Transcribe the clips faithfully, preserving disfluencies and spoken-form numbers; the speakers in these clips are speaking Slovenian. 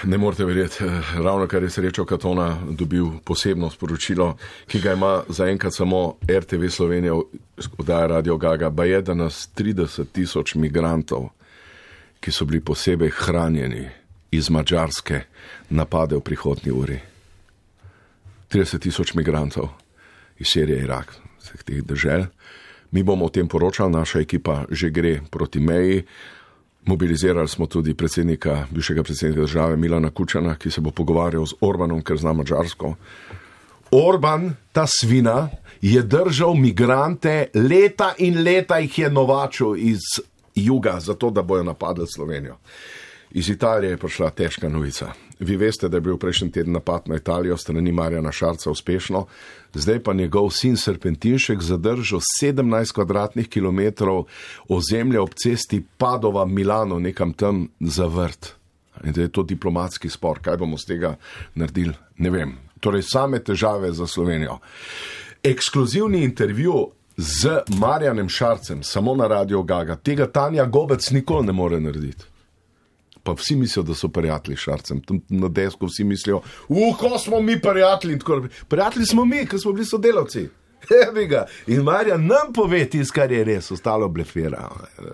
ne morete verjeti, ravno kar je Srečo Katona dobil posebno sporočilo, ki ga ima zaenkrat samo R T V Slovenija, oddaja Radio Gaga, ba je, da nas trideset tisoč migrantov, ki so bili posebej hranjeni iz Madžarske, napade v prihodnji uri. trideset tisoč migrantov iz Sirije, Irak, vseh teh držav. Mi bomo o tem poročali, naša ekipa že gre proti meji. Mobilizirali smo tudi predsednika, bivšega predsednika države Milana Kučana, ki se bo pogovarjal z Orbanom, ker zna Madžarsko. Orban, ta svina, je držal migrante, leta in leta jih je novačil iz juga, zato da bojo napadli Slovenijo. Iz Italije je prišla težka novica. Vi veste, da je bil prejšnji teden napad na Italijo strani Marjana Šarca uspešno, zdaj pa njegov sin Serpentinšek zadržal sedemnajst kvadratnih kilometrov ozemlja ob cesti Padova-Milano, nekam tam za vrt. In da je to diplomatski spor. Kaj bomo z tega naredili? Ne vem. Torej same težave za Slovenijo. Ekskluzivni intervju z Marjanem Šarcem, samo na Radio Gaga, tega Tanja Gobec nikoli ne more narediti. Pa vsi mislijo, da so prijatelji s Šarcem. Tam na desku vsi mislijo, uh, ko smo mi prijatelji. Prijatelji smo mi, ker smo bili sodelavci. Evi ga. In Marjan nam pove tis, kar je res, ostalo blefira.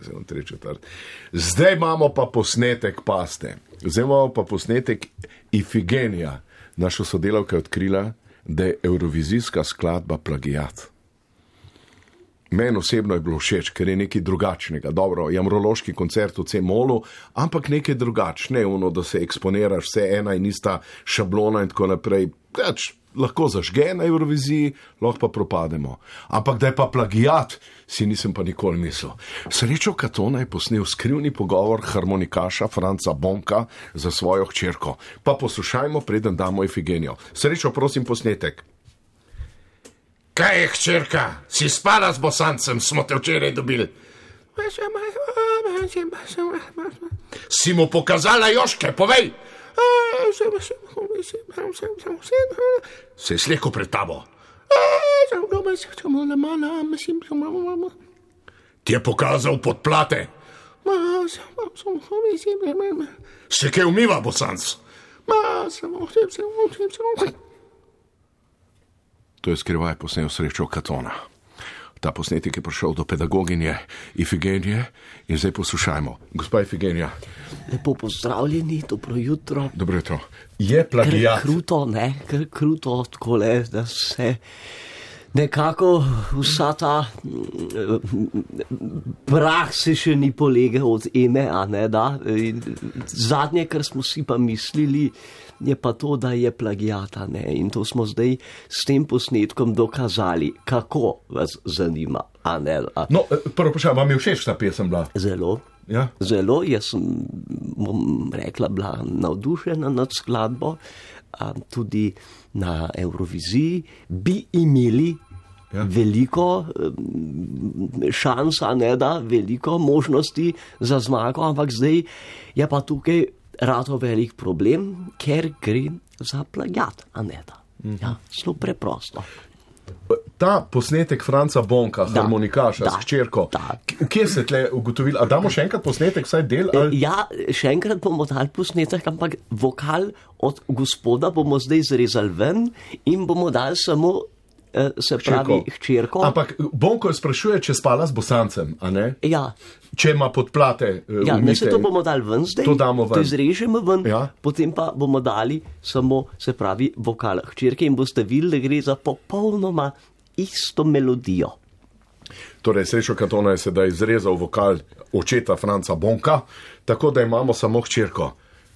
Zdaj imamo pa posnetek paste. Zdaj imamo pa posnetek Ifigenija. Naša sodelavka je odkrila, da je evrovizijska skladba plagijat. Meni osebno je bilo všeč, ker je nekaj drugačnega. Dobro, jamrološki koncert v C-molu, ampak nekaj drugačne, ono, da se eksponiraš vse ena in ista šablona in tako naprej. Teč, lahko zažge na Euroviziji, lahko pa propademo. Ampak da je pa plagijat, si nisem pa nikoli mislil. Srečo Katona je posnel skrivni pogovor harmonikaša Franca Bonka za svojo hčerko. Pa poslušajmo, preden damo Ifigenijo. Srečo, prosim, posnetek. Kaj je, hčerka? Si spala z Bosancem, smo te včeraj dobili. Si mu pokazala Joške, povej. Se je slekel pred tabo. Ti je pokazal podplate. Se kaj umiva, Bosanc? To je skrivaj posnel Srečo Katona. Ta posnetek je prišel do pedagoginje Ifigenije in zdaj poslušajmo. Gospa Ifigenija. Lepo pozdravljeni, dobro jutro. Dobro jutro. Je plagijat. Kr kruto, ne, kr kruto, takole, da se nekako vsa ta prah se še ni polegel od eme, a ne da. Zadnje, kar smo si pa mislili, je pa to, da je plagijata, ne, in to smo zdaj s tem posnetkom dokazali, kako vas zanima, a ne. A... No, prvo vprašanje, vam je všeč ta pesem bila? Zelo, ja? Zelo, jaz sem, bom rekla, bila navdušena nad skladbo, a tudi na Euroviziji bi imeli ja. veliko šans, a ne da, veliko možnosti za zmago, ampak zdaj je pa tukaj rado velik problem, ker gre za plagijat, a ne da. Ja, zelo preprosto. Ta posnetek Franca Bonka, da, harmonikaša da, s hčerko, kje se tle ugotovili? A damo še enkrat posnetek, vsaj del? Ali... Ja, še enkrat bomo dali posnetek, ampak vokal od gospoda bomo zdaj zrezali ven in bomo dali samo se pravi hčerko. Ampak Bonko sprašuje, če spala z Bosancem, a ne? Ja. Če ima podplate. Ja, ne, se to bomo dali ven zdaj. To damo ven. To izrežemo ven, ja. Potem pa bomo dali samo, se pravi, vokal hčerke in boste videli, da gre za popolnoma isto melodijo. Torej, Srečo Katona je sedaj izrezal vokal očeta Franca Bonka, tako da imamo samo hčerko.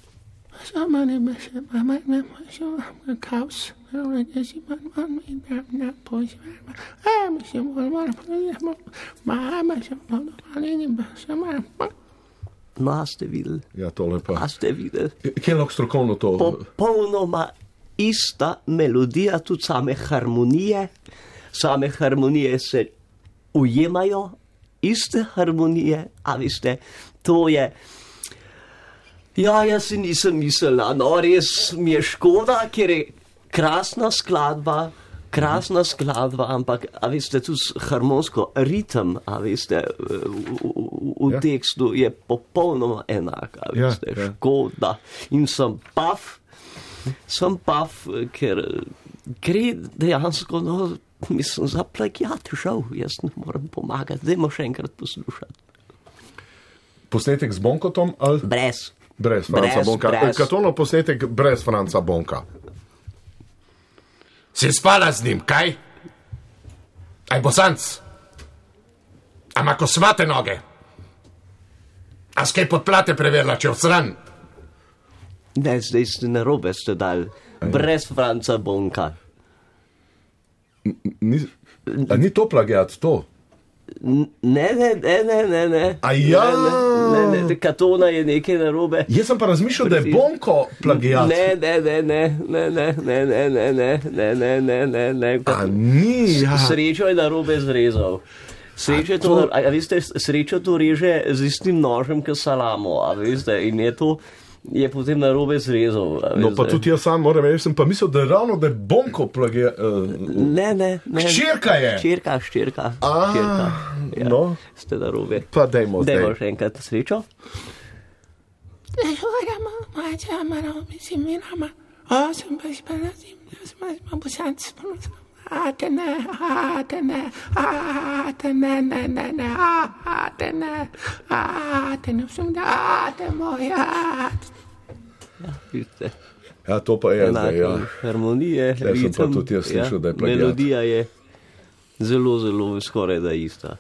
No, a ste videli? Ja, tole pa. A ste videli? Kje lahko strokovno to? Popolnoma ista melodija, tudi same harmonije. Same harmonije se ujemajo, iste harmonije, a veste, to je... Ja, jaz si nisem mislila, no, res mi je škoda, ker je krasna skladba, krasna skladba, ampak, a veste, tudi harmonsko, ritem, a veste, v, v, v Ja. tekstu je popolnoma enak, a Ja, veste, ja. škoda. In sem paf, sem paf, ker gre dejansko, no, mislim, za plagiat, žal, jaz ne morem pomagati, dajmo še enkrat poslušati. Posnetek z Bonkotom ali Brez. brez Franca Brez, Bonka? brez. Katonov posnetek brez Franca Bonka. Si spala z njim, kaj? Aj bosanc. Ama ko smate noge. A skaj podplate preverila, če vsran? Ne, zdaj ste narobe ste dali. Brez Franca Bonka. Ni, a ni to plagiat, to? N- Ne, ne, ne, ne, ne, ne. A ja. Ne, ne, ne, Katona je nekaj narobe. Jaz sem pa razmišljal, da je Bonko plagiat. Ne, ne, ne, ne, ne, ne, ne, ne, ne, ne, ne, ne, ne, ne, ne. A ni, ja. Srečo je narobe zrezal. Srečo je to, to- a, a veste, srečo to reže z istim nožem, kot salamo, a veste, in je to, je potem narobe zrezal. a No, veste. pa tudi jaz sam moram reči, sem pa mislil, da je ravno, da je Bonko plagiat. Uh, Ne, ne, ne. Hčerka je. Ščirka, ščirka. A, ščirka. Ja, no. Ste narobe. pa dajmo Dajmo zdaj. še enkrat srečo. Vidite. Ja, to pa je zdaj, ja. Enako harmonije, Tule sem pa ritem, tudi jaz slišal, da je plagiat. melodija je zelo, zelo skoraj da ista.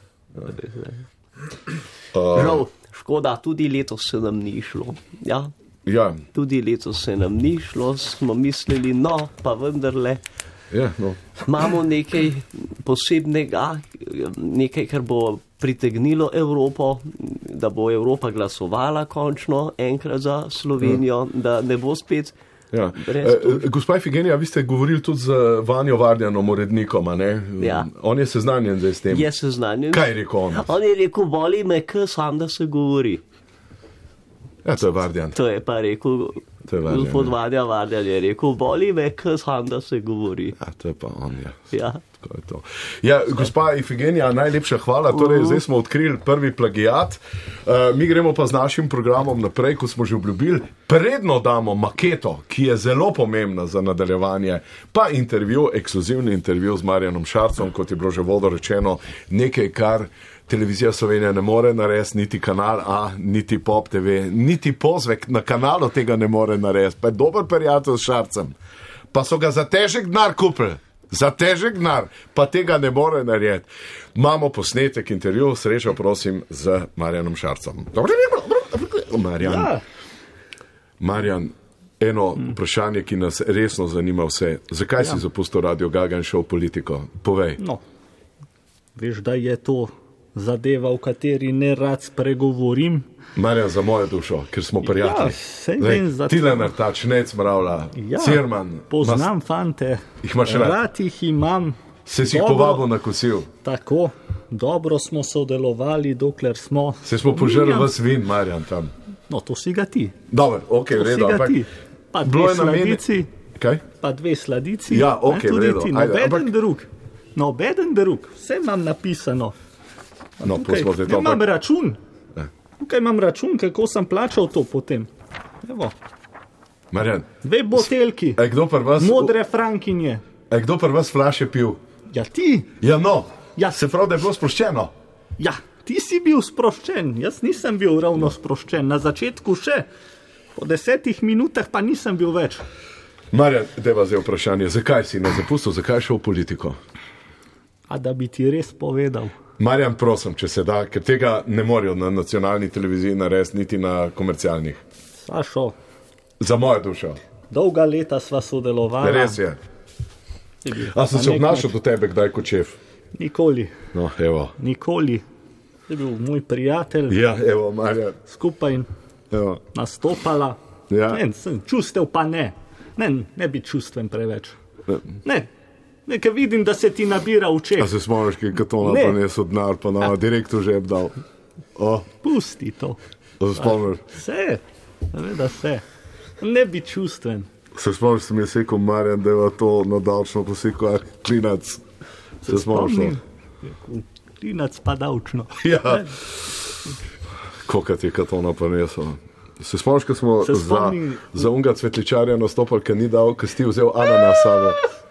Uh, Žal, škoda, tudi letos se nam ni šlo. Ja, ja, tudi letos se nam ni šlo, smo mislili, no, pa vendarle ja, no. imamo nekaj posebnega, nekaj, kar bo pritegnilo Evropo, da bo Evropa glasovala končno enkrat za Slovenijo, da ne bo spet Ja. brez E, gospa Ifigenija, vi ste govorili tudi z Vanjo Vardjanom, urednikom, a ne? Ja. On je seznanjen zdaj s tem. je seznanjen. Kaj je rekel on? On je rekel, boli me, k sam, da se govori. Ja, to je Vardjan. To je pa rekel, To je Vardjan, gospod ja. Vardja Vardjan je rekel, boli me, k sam, da se govori. Ja, to je pa on, ja. Ja. To je to. Ja, gospa Ifigenija, najlepša hvala. Torej, zdaj smo odkrili prvi plagiat. Uh, mi gremo pa z našim programom naprej, kot smo že obljubili. Predno damo maketo, ki je zelo pomembna za nadaljevanje, pa intervju, ekskluzivni intervju z Marjanom Šarcem, kot je bilo že vodo rečeno, nekaj, kar Televizija Slovenija ne more narediti, niti kanal A, niti Pop T V, niti Pozvek na kanalu tega ne more narediti. Pa je dober prijatelj s Šarcem. Pa so ga za težek denar kupili. Za težek denar, pa tega ne more narediti. Imamo posnetek intervju, srečo prosim z Marjanom Šarcem. Marjan, Ja, Marjan, eno vprašanje, ki nas resno zanima vse. Zakaj si zapustil Radio Gaga in šel v politiko? Povej. no, veš, da je to zadeva, v kateri ne rad spregovorim. Marjan, za mojo dušo, ker smo prijatelji. Ja, saj vem, za to. Tilen Artač, Nec Mravlja, Ja, Cirman. poznam fante, Jih imaš rad? rad jih imam. Se si jih Dobro. povabil na kosil. Tako, dobro smo sodelovali, dokler smo. Se smo požrli Ja, vas vin, Marjan, tam. No, to si ga ti. Dobro, ok, v To redu, si ga ampak ti. Pa bilo dve je namen- sladici, Kaj? pa dve sladici. Ja, ne, okej, v tudi redu, ti, ajde, nobeden ampak- drug. Nobeden drug, vse imam napisano. No, Tukaj pustimo zdaj to. imam ampak- račun. Ja. Tukaj imam račun, kako sem plačal to potem. Evo, Marjan, dve botelki, a je kdo pri vas, modre frankinje. a je kdo pri vas flaše pil? Ja, ti, Ja, no. Ja. Se pravi, da je bilo sproščeno. ja, ti si bil sproščen, jaz nisem bil ravno sproščen. Na začetku še, po desetih minutah pa nisem bil več. Marjan, deva zdaj vprašanje, zakaj si ne zapustil, zakaj šel v politiko? A da bi ti res povedal. Marjan, prosim, če se da, ker tega ne morejo na nacionalni televiziji narediti, niti na komercialnih. Sašo, Za mojo dušo. dolga leta sva sodelovala. Res je. Si bil A sem na se nek obnašal način- do tebe kdaj kot šef? Nikoli, No, evo. nikoli. Si bil moj prijatelj, Ja, evo, Marjan. skupaj Evo. nastopala. Ja. Ne, sem, čustev pa ne. Ne, ne bi čustven preveč. Ne, nekaj vidim, da se ti nabira v A očeh. se spomniš, ki je to Ne. nanesel denar, pa na direktor že dal. O, Pusti to. to se spomniš. Vse, seveda vse. Ne bi čustven. Se spomniš, sem jaz rekel, Marjan, da je to na davčno poseko, a klinac. Se spomniš? Klinac pa davčno. Ja. Kolikrat je Katona prinesel. Se spomniš, ko smo Se za, spomnim. za unga cvetličarja nastopali, ker ni dal, ker si ti vzel ananas sabo.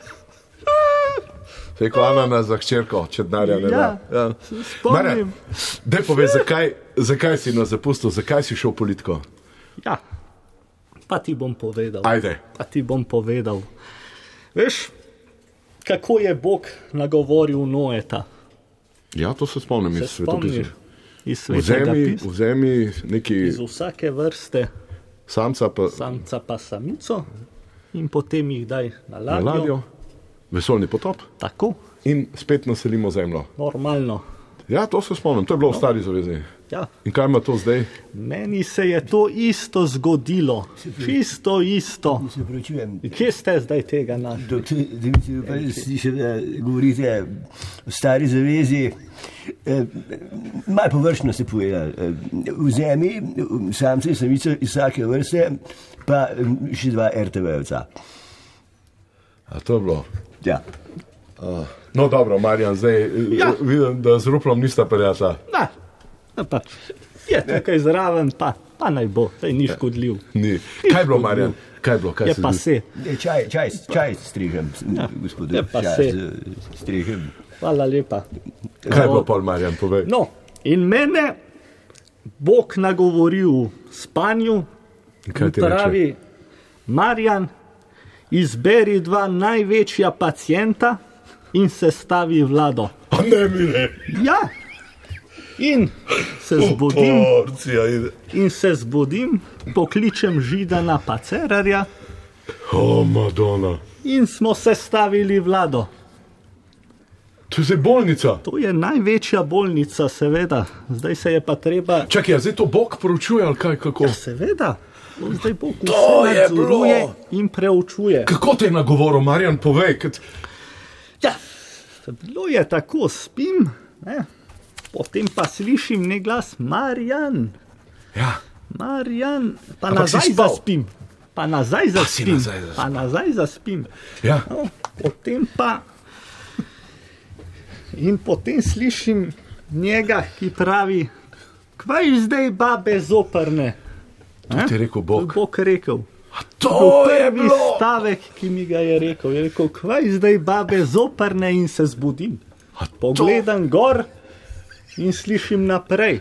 Se je rekel ananas za hčerko, če denarja ne da. Ja, se spomnim. Daj povej, zakaj, zakaj si nas zapustil, zakaj si šel v politiko? Ja, pa ti bom povedal. Ajde. Pa ti bom povedal. Veš, kako je Bog nagovoril Noeta? Ja, to se spomnim Se iz svetopisov. spomniš? Iz svetega Vzemi, pisma. vzemi neki Iz vsake vrste samca pa samca pa samico in potem jih daj na na ladjo. ladjo, vesoljni potop Tako, in spet naselimo zemljo. normalno. Ja, to se spomnim, to je bilo v stari zavezi. Ja. In kaj ima to zdaj? Meni se je to isto zgodilo. Čisto isto. Se pravičujem. Kje ste zdaj tega našli? Doktor Dimitrij, pa slišim, da govorite o stari zavezi. Eh, Malo površno se povedal. Eh, Vzemi samce in samice iz vsake vrste, pa eh, še dva er te ve-ovca. A to je bilo. Ja. No dobro, Marjan, zdaj Ja. ja. vidim, da z Ruplom nista prijatelja. Na, na pa. Je tukaj zraven, pa, pa naj bo, saj ni škodljiv. Ni. Kaj je bilo, Marjan? Kaj je bilo? Kaj Je se pa zdi? se. Eh, Čaj, čaj, čaj strižem, Ja. gospodu. Je pa Čaj se. s- strižem. Hvala lepa. Kaj je bilo, pol Marjan, povej? No, in mene Bog nagovori v spanju Kaj in ti pravi, Marjan, izberi dva največja pacijenta in sestavi vlado. A ne mi ne. Ja, in se zbudim, Porcija ide. in se zbudim, pokličem Židana pa Cerarja O, Madonna. in smo sestavili vlado. To je zdaj bolnica. To je največja bolnica, seveda. Zdaj se je pa treba. Čakaj, a zdaj to Bog poročuje ali kaj, kako? Ja, seveda. On zdaj Bog To vse je nadzoruje bilo. in preučuje. Kako te je nagovoril, Marjan, povej? Kad... Ja, bilo je tako, spim, ne? Potem pa slišim ne glas, Marjan, Ja. Marjan, pa Ampak si nazaj spal? zaspim. Pa nazaj si zaspim. nazaj zaspal. Pa nazaj zaspim. Ja. No, potem pa. In potem slišim njega, ki pravi, kvaj zdaj babe zoprne. To ti je rekel Bog. Bog rekel. To je Prvi bilo. stavek, ki mi ga je rekel, je rekel, kvaj zdaj babe zoprne in se zbudim. A Pogledam gor in slišim naprej.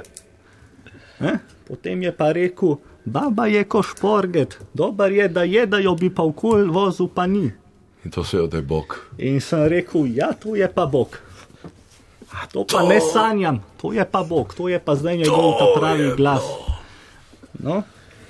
Eh? Potem je pa rekel, baba je ko šporget, dober je, da je, da jo bi pa okol vozil, pa ni. In to se je, da je Bog. In sem rekel, ja, to je pa Bog. A to pa ne sanjam, to je pa Bog, to je pa zdaj njegov ta pravi glas. No?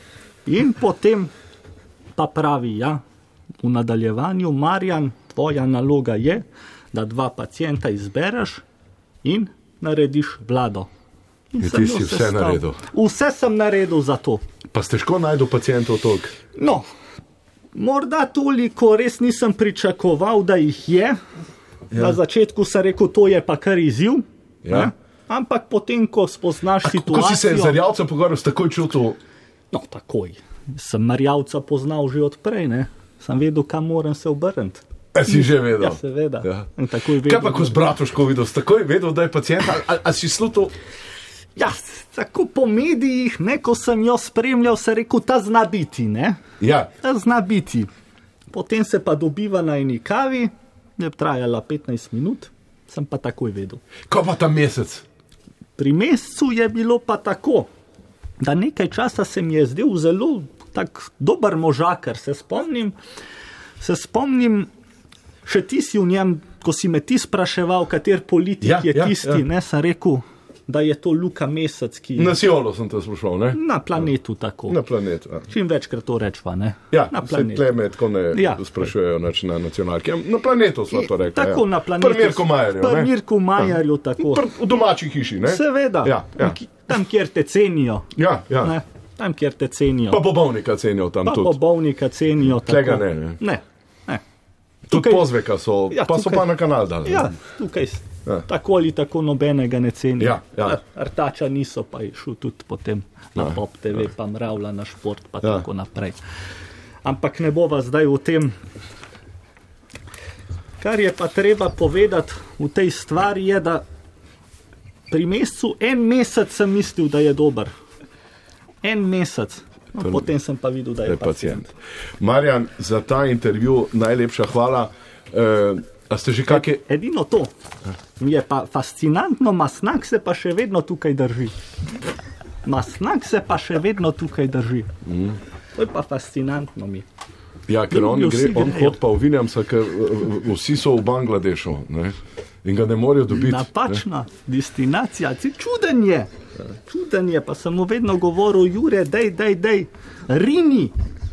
In potem pa pravi, ja, v nadaljevanju, Marjan, tvoja naloga je, da dva pacijenta izbereš in narediš vlado. In sem ti jo si vse sestal. naredil. Vse sem naredil za to. Pa ste težko najdel pacijentov toliko. No, morda toliko res nisem pričakoval, da jih je. Ja. Na začetku sem rekel, to je pa kar izziv. Ja. Ne? Ampak potem, ko spoznaš Ko situacijo... si se z Jarjavcem pogovarjal, si takoj čutil. No, takoj. Sem Marjavca poznal že odprej, ne? Sem vedel, kam moram se obrniti. A si že vedel? Ja, seveda. Ja. In takoj vedel, Kaj pa, ko z Bratuško videl, si takoj vedel, da je pacijent, ali, ali, ali si slutil? Ja, tako po medijih, ne, ko sem jo spremljal, sem rekel, ta zna biti, ne? Ja. Ta zna biti. Potem se pa dobiva na eni kavi, je trajala petnajst minut, sem pa takoj vedel. Ko pa ta mesec? Pri mesecu je bilo pa tako, da nekaj časa se mi je zdel zelo tak dober možakar, se spomnim, se spomnim, še ti si v njem, ko si me ti spraševal, kater politik Ja, je ja, tisti, ja. ne, sem rekel, da je to Luka Mesec, ki Na Siolu sem te sprašval, ne? na planetu tako. Na planetu. Ja. Čim večkrat to rečva, ne? Ja, na se planetu. tle me tako ne Ja. ja. sprašujejo nač na nacionalki. Na planetu smo to rekli. Tako ja. na planetu. Pri Mirku Majerju, Pri ne? Mirku Majerju, tako. Pr, v domači hiši, ne? Seveda, Ja, ja. Ki- tam, kjer te cenijo. Ja, ja. Ne? Tam, kjer te cenijo. Pa bobovnika cenijo tam Pa tudi. bobovnika cenijo. Tega tako. ne, ne. Ne, ne. Tudi Tukaj- pozveka so, Ja, pa so tukaj- pa na kanal dali. Ja, ne? tukaj Ja. ja. tako ali tako nobenega ne cenijo. Ja, ja. Artača niso, pa je šel tudi potem na Ja, Pop T V, ja. pa mravlja na šport, pa Ja. ja. tako naprej. ampak ne bova zdaj v tem. Kar je pa treba povedati v tej stvari je, da pri mesecu en mesec sem mislil, da je dober. En mesec. No, potem sem pa videl, da je, je pacient. pacient. Marjan, za ta intervju najlepša hvala. E, a ste že kakje... Edino to. Mi je pa fascinantno, Masnak se pa še vedno tukaj drži. Masnak se pa še vedno tukaj drži. Mm. To je pa fascinantno mi. Ja, ker on gre, on hod pa v Williamsa, ker vsi so v Bangladešu, ne? In ga ne morejo dobiti. Napačna ne? Destinacija, čuden je. Čuden je, pa sem mu vedno govoril, Jure, dej, dej, dej, rini.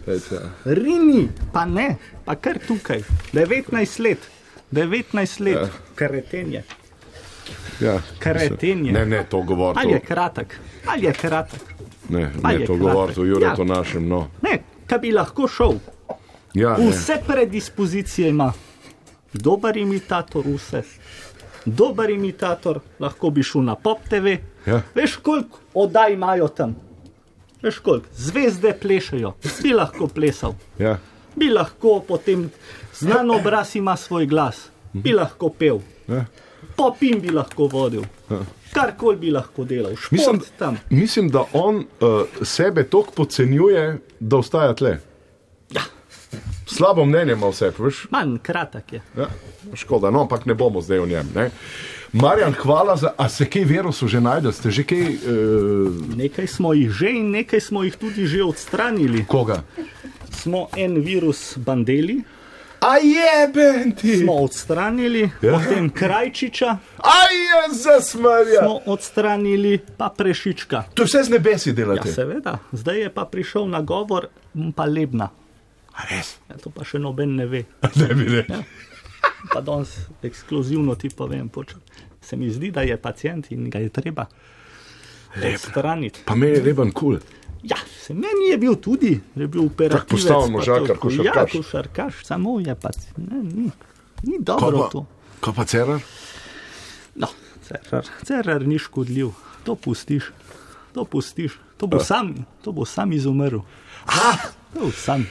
Rini, pa ne, pa kar tukaj. devetnajst let, devetnajst let, ja. Karetenje. Ja. Karetenje. Ne, ne, to govor. Ali je kratek, ali je kratek. Ne, ne, to govor, to Jure, ja. To našem, no. Ne, kaj bi lahko šel. Ja, vse predispozicije ima. Dober imitator, vse. Dober imitator, lahko bi šel na Pop T V. Ja. Veš, koliko oddaj imajo tam? Veš, koliko? Zvezde plešajo. Bi lahko plesal. Ja. Bi lahko potem, znan obraz ima svoj glas. Bi lahko pel. Ja. Popim bi lahko vodil. Ja. Karkoli bi lahko delal. Šport mislim, tam. Mislim, da on uh, sebe toliko podcenjuje, da ostaja tle. Ja. Slabo mnenje ima vse, veš? Manj kratek je. Ja, škoda, no, ampak ne bomo zdaj o njem, ne? Marjan, hvala za... A se kaj virusu že najdel? Ste že kaj... Uh... Nekaj smo jih že in nekaj smo jih tudi že odstranili. Koga? Smo en virus Bandeli. A jeben ti! Smo odstranili, ja. Potem Krajčiča. A je zasmarja! Smo odstranili, pa Prešička. To vse z nebesi delate? Ja, seveda. Zdaj je pa prišel nagovor, pa Lebna. A res? Ja, to pa še noben ne ve. Ne bi ne. Ja. Pa danes ekskluzivno ti povem, počem. Se mi zdi, da je pacient in ga je treba odstraniti. Pa meni je Leban kul. Cool. Ja, se meni je bil tudi, je bil operativec. Tak postavil možakar, košarkaš. Ja, košarkaš, samo je pacient. Ne, ni, ni dobro pa, to. Kaj pa Cerar? No, Cerar, Cerar ni škodljiv. To pustiš, to pustiš. To bo, sam, to bo sam izumrl. Ah! To bo sam.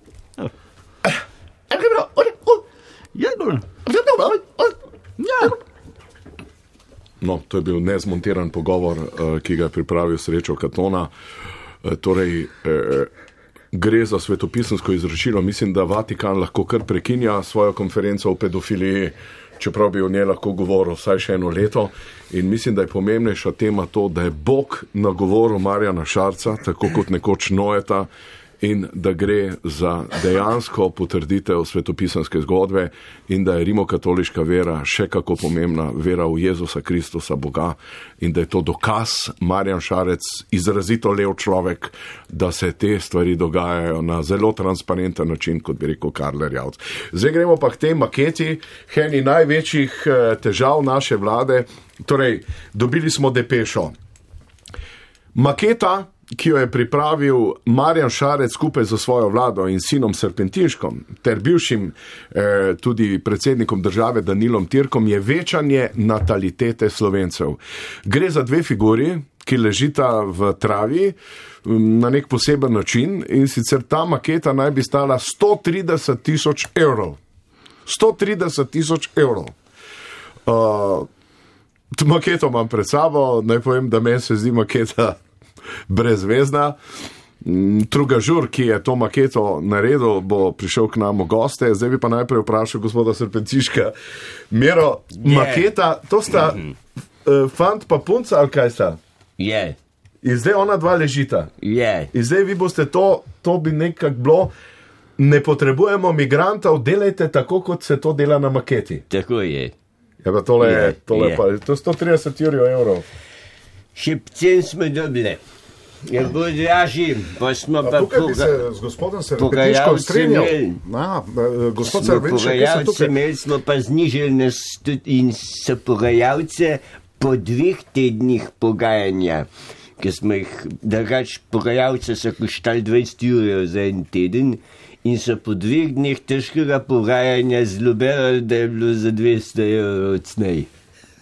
No, to je bil nezmontiran pogovor, ki ga je pripravil Srečo Katona. Torej, gre za svetopisemsko izročilo. Mislim, da Vatikan lahko kar prekinja svojo konferenco o pedofiliji, čeprav bi o njej lahko govoril vsaj še eno leto. In mislim, da je pomembnejša tema to, da je Bog nagovoril Marjana Šarca, tako kot nekoč Noeta, in da gre za dejansko potrditev svetopisemske zgodbe in da je rimokatoliška vera še kako pomembna vera v Jezusa Kristusa, Boga, in da je to dokaz, Marjan Šarec, izrazito lev človek, da se te stvari dogajajo na zelo transparenten način, kot bi rekel Karl Erjavc. Zdaj gremo pa k tej maketi, eni največjih težav naše vlade. Torej, dobili smo depešo. Maketa, ki jo je pripravil Marjan Šarec skupaj za svojo vlado in sinom Serpentinškom ter bivšim eh, tudi predsednikom države Danilom Tirkom, je večanje natalitete Slovencev. Gre za dve figuri, ki ležita v travi na nek poseben način, in sicer ta maketa naj bi stala sto trideset tisoč evrov. sto trideset tisoč evrov. Uh, to maketo imam pred sabo, naj povem, da meni se zdi maketa brezvezna. Trugažur, ki je to maketo naredil, bo prišel k nam v goste. Zdaj bi pa najprej vprašal gospoda Serpentinška. Miro, yeah. Maketa, to sta mm-hmm. uh, fant pa punca, ali kaj sta? Je. Yeah. In zdaj ona dva ležita. Je. Yeah. In zdaj vi boste to, to bi nekak bilo, ne potrebujemo migrantov, delajte tako, kot se to dela na maketi. Tako je. Ja, pa tole yeah. je, tole yeah. pa, to je sto trideset evrov. Šipcen smo dobili. Je bo dražji, pa smo pa tukaj bi se z gospodom Serpentinškom strinjal. Gospod Serpentinšek, imeli smo pa znižili in so pogajalce po dveh tednih pogajanja, ker smo jih, drugač pogajalce so koštali dvajset evrov za en teden in so po dveh dneh težkega pogajanja zlobeli, da je bilo za dvesto evrov cnej.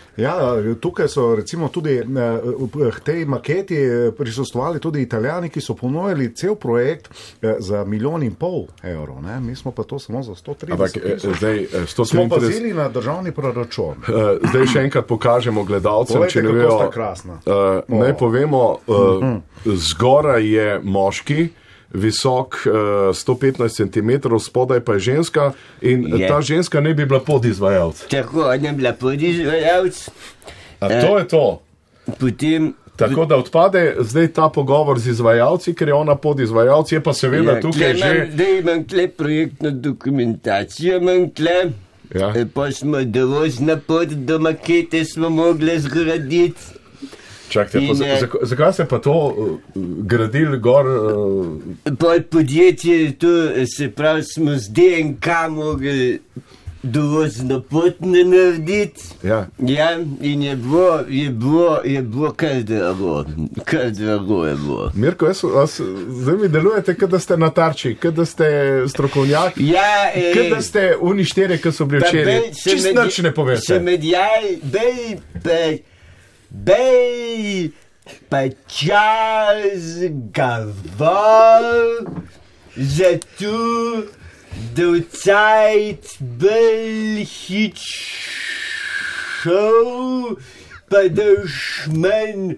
Ja, tukaj so recimo tudi v tej maketi prisostvovali tudi Italijani, ki so ponujali cel projekt za milijon in pol evrov. Ne? Mi smo pa to samo za sto trideset tisoč. Smo pazili na državni proračun. Zdaj še enkrat pokažemo gledalcem, Povejte, če ne kako vejo. sta krasna. Uh, naj povemo, uh, zgoraj je moški, visok uh, sto petnajst centimetrov, spodaj pa je ženska in Je. ta ženska ne bi bila podizvajalc. Tako, ona je bila podizvajalc. A to je to. Potem Tako da odpade zdaj ta pogovor z izvajalci, ker je ona podizvajalc, je pa seveda ja, tukaj tle že. imam, da imam tle projektno dokumentacijo, imam tle. Ja. E, pa smo dovozna pot do makete smo mogli zgraditi. Čakajte, pa, In, za, eh, za, zakaj ste pa to uh, gradili gor? Uh, Pol podjetje, to se pravi, smo z D N K mogli dovozno pot narediti. ja. Ja, in je bilo, je bilo, je bilo kar drago, kar drago je bilo. Mirko, jaz, jaz, zdaj mi delujete, kot da ste na tarči, kot da ste strokovnjak, Ja, ej, kot da ste oni štiri, ki so bili pa včeraj. bej, se Čist med- nič ne Se poveste. medjaj, bej, bej, bej, pa čas gaval, zato, da v cajt bolj hit šel, pa da už manj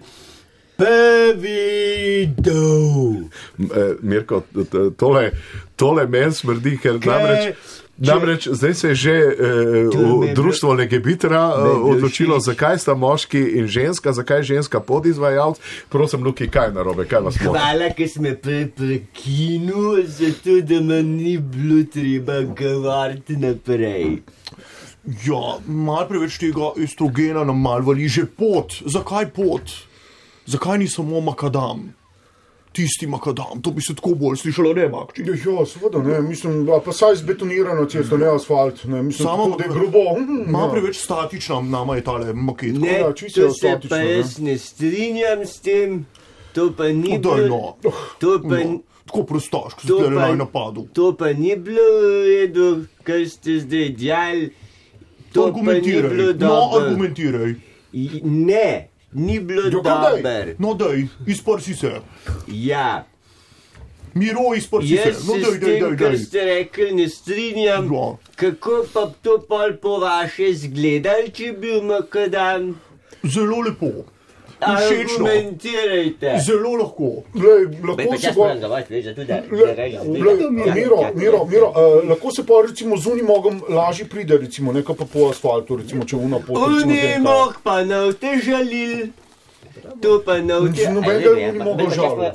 povedal. M, eh, Mirko, t- t- tole, tole meni smrdi, ker Kaj? namreč, namreč zdaj se je že eh, To je v me- društvo Legebitra eh, me odločilo, všeč. zakaj sta moški in ženska, zakaj je ženska podizvajalc. Prosim, Luki, kaj je narobe, kaj vas moti? Hvala, ker sme prej prekinil, zato da me ni bilo treba govoriti naprej. Ja, malo preveč tega estrogena nam mal vali, že pot. Zakaj pot? Zakaj ni samo makadam? Tisti makadam, to bi se tako bolj slišalo, ne makči. Ja, ja, seveda, ne, mislim, a pa saj zbetonirano cesto, ne asfalt, ne, mislim, Samo tako, da je grubo. Mm, Malo ja. preveč statična nama je tale maket. Ne, ja, čisto to se statično, pa ne. jaz ne strinjam s tem, to pa ni No, daj, bilo. no. To pa, No, tako prostaš, ko si to tele pa, naj napadel. to pa ni bilo v redu, kar ste zdaj djali. To pa ni bilo Argumentiraj. No, dobro. argumentiraj. I- Ne, ni bilo Ja, kaj daj? dobro. No, daj, izprsi se. Ja, Miro, izprsi se. jaz No, se daj, s daj, tem, daj, kar daj. ste rekli, ne strinjam. Ja. Kako pa to pol po vaše zgledal, če je bil makadam? Zelo lepo. Všečno. Argumentirajte. Zelo lahko. Glej, lahko se pa... Le, Miro, Miro, Miro, uh, lahko se pa recimo z unim mogom lažje pride, recimo, nekaj pa po asfaltu, recimo, če una pot. recimo, Oni zdaj, mog pa nav te žalil, to pa nav te. Z nobenega ni mogel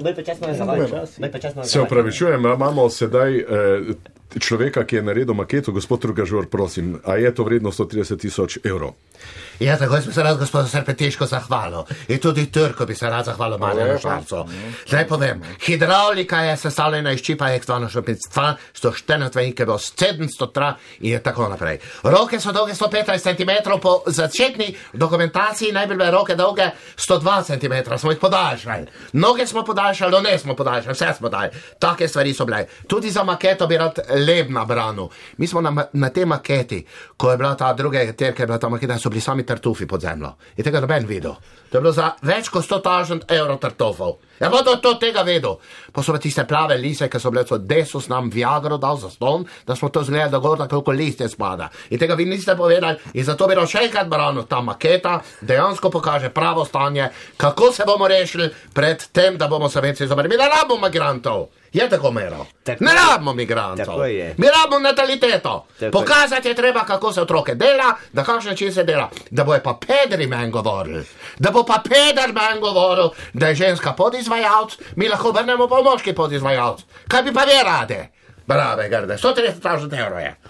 žaliti. Se opravičujem, imamo sedaj eh, človeka, ki je naredil maketo, gospod Trugažor, prosim, a je to vredno sto trideset tisoč evrov? Ja, tako smo se rad gospodu Serpetiško zahvalil. In tudi Trko bi se rad zahvalil Marjanu Švarcu. Zdaj povem, hidravlika je sestavljena iz čipa ekstona šopinstva, sto štirideset, ki je bilo sedemsto tra in tako naprej. Roke so dolge sto petnajst centimetrov, po začetni dokumentaciji naj bi bile roke dolge sto dva centimetra, smo jih podaljšali. Noge smo podaljšali, no ne smo podaljšali, vse smo dali. Take stvari so bile. Tudi za maketo bi rad Lebna branil. Mi smo na, na tej maketi, ko je bila ta druga, ter, ki je bila ta maketa, so bili sami tartufi pod zemljo. In tega noben videl. To je bilo za več kot sto tisoč evrov tartufov. Ja, bodo to tega vedel. Pa so pa tiste plave lise, ki so bile, so Desus nam Viagro dal za ston, da smo to zgledali, da gor koliko listje spada. In tega vi niste povedali in zato bi rad še enkrat branil, ta maketa dejansko pokaže pravo stanje, kako se bomo rešili pred tem, da bomo Slovenci zobrali. Mi ne rabimo migrantov. Je tako mero. Tako Ne je. rabimo migrantov. Tako je. Mi rabimo nataliteto. Tako Pokazati je treba, kako se otroke dela, da kakšen način se dela. Da bojo pa pedri meni govorili. Da bo pa peder meni govoril, da je ženska podizvajalc, mi lahko obrnemo pa moški podizvajalc. Kaj bi pa vi rade? Brave, grde. sto trideset tisoč evrov je.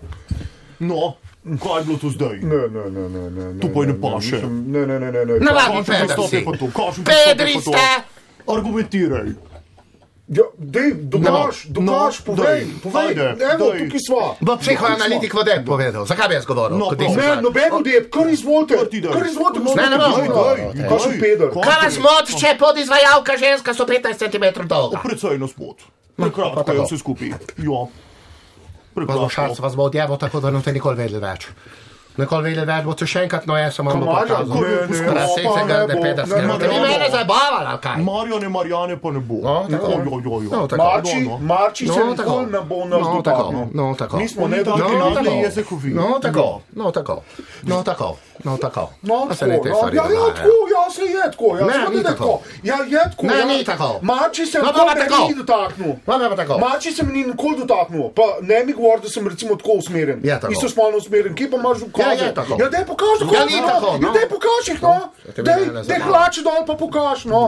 No, kaj je bilo to zdaj? Ne, ne, ne, ne, ne. To pa ne ne, paše. mislim, Ne, ne, ne, ne. ne. Navadni Kakšen peder pristop si. je pa to? Kakšen pristop je Pedri pa to? ste. Argumentiraj. Ja, dej, dokaž, No, dokaž, no, povej, daj, povej, ajde, evo, daj. tukaj sva. Bo psihoanalitik vode povedal. Zakaj bi jaz govoril? No, Kot prav. ti si Ne, zdaj- noben odjeb, kar izvolite, Kar ti daj. kar izvolite, No, gospod ne, ne, Trugažor, ne, daj, daj, kakšen daj. peder. Kaj vas moti, če je podizvajalka ženska sto petnajst centimetrov dolga? Precej nas pot. pa Prekratko tako. je vse skupaj. Ja. Vas bo Prekratko. šarc, vas bo odjevo, tako da ne boste nikoli vedeli več. Nikoli videli več, bo to še enkrat, no jaz sem vam Marjan, pokazal. ko je poskušal, Razsecega, pa da ne bo- pederskega. ne, ne, Vi ne, mene ne. zabavali, ali kaj? Marjane, Marjane pa ne bo. No, tako. Jo, jo, jo, jo. No, tako. Marči, No, no. Marči se No, tako. nikoli ne bo nas No, tako. dotaknil. No, tako. Mi smo ne ne taki tako. nagli jezikovini. No, tako. No, tako. No, tako. No, tako. No, Pa se tako, ne te no, stvari ja, ja, dogajajo. tako, ja, se je tako, ja, Ne, seveda ni da je tako. Ja, je tako. Ne, ja. ni tako. Marči se No, nikoli pa ne tako. ni dotaknil. Pa ne pa tako. Marči se mi ni nikoli dotaknil, pa ne mi govori, da sem recimo tako usmerjen. Je tako. Isto spolno usmerjen, kje pa imaš dokaze? Ja, je tako. Ja, daj pokaži dokaze. Ja, ni tako, Ja, no. daj pokaži jih, no. Ja, te Daj, mene ne daj zabava. hlače dol pa pokaži, no.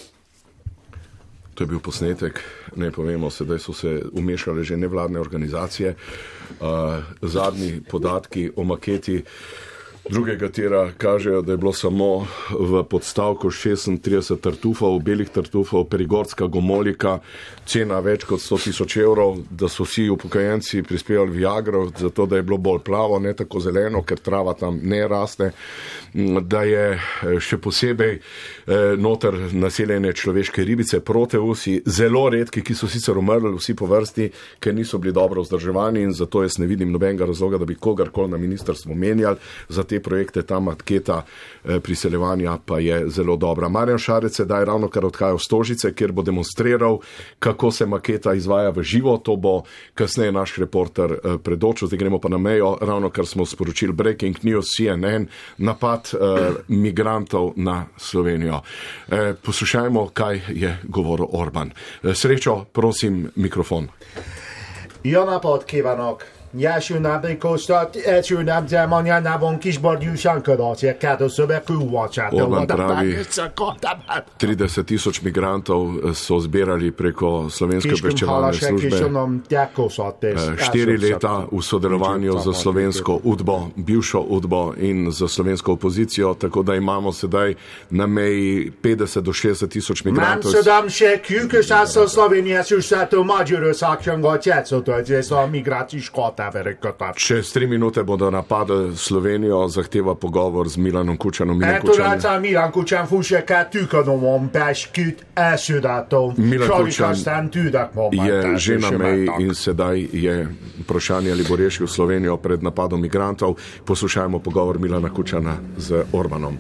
To je bil posnetek, ne povemo, sedaj so se umešale že nevladne organizacije. Uh, zadnji podatki o maketi drugega tira kažejo, da je bilo samo v podstavku šestintrideset tartufov, belih tartufov, perigorska gomolika, cena več kot sto tisoč evrov, da so vsi upokojenci prispevali Viagro, zato da je bilo bolj plavo, ne tako zeleno, ker trava tam ne raste, da je še posebej eh, noter naseljene človeške ribice, proteusi, zelo redki, ki so sicer umrli vsi po vrsti, ker niso bili dobro vzdrževani in zato jaz ne vidim nobenega razloga, da bi kogarkoli na ministrstvu menjali za te projekte. Ta matketa eh, priseljevanja pa je zelo dobra. Marjan Šarec sedaj ravno kar odhaja v Stožice, kjer bo demonstriral, kako se maketa izvaja v živo. To bo kasneje naš reporter eh, predočil. Zdaj gremo pa na mejo, ravno kar smo sporočili Breaking News, C N N, napad eh, migrantov na Slovenijo. Eh, poslušajmo, kaj je govoril Orban. Eh, srečo, prosim, mikrofon. Jó napot kívánok! Nyelső napnékoztat, első napzem anya napon kisbordjúsan ködacie, kádó szöbe kúvacsát. Orban pravi, trideset tisoč migrantov so zbirali preko slovenske obveščevalne službe. Štiri leta v sodelovanju z slovensko udbo, bivšo udbo in z slovensko opozicijo, tako da imamo sedaj na meji petdeset do šestdeset tisoč Mám migrantov. szedam się kűkös ászol Szlovénia szúszátó Magyarországon gatyácot, hogy ez a migrációs katáverek kötát. Čez tri minute bodo napadli Slovenijo, zahteva pogovor z Milanom Kučanom. Milan Ettől Kučan, által Milan Kucsán fússekát tűkadomon pesküt elsődátom. Milan Salik Kučan aztán tűdak moment. je že na meji in sedaj je vprašanje, ali bo rešil Slovenijo pred napadom migrantov. Poslušajmo pogovor Milana Kučana z Orbanom.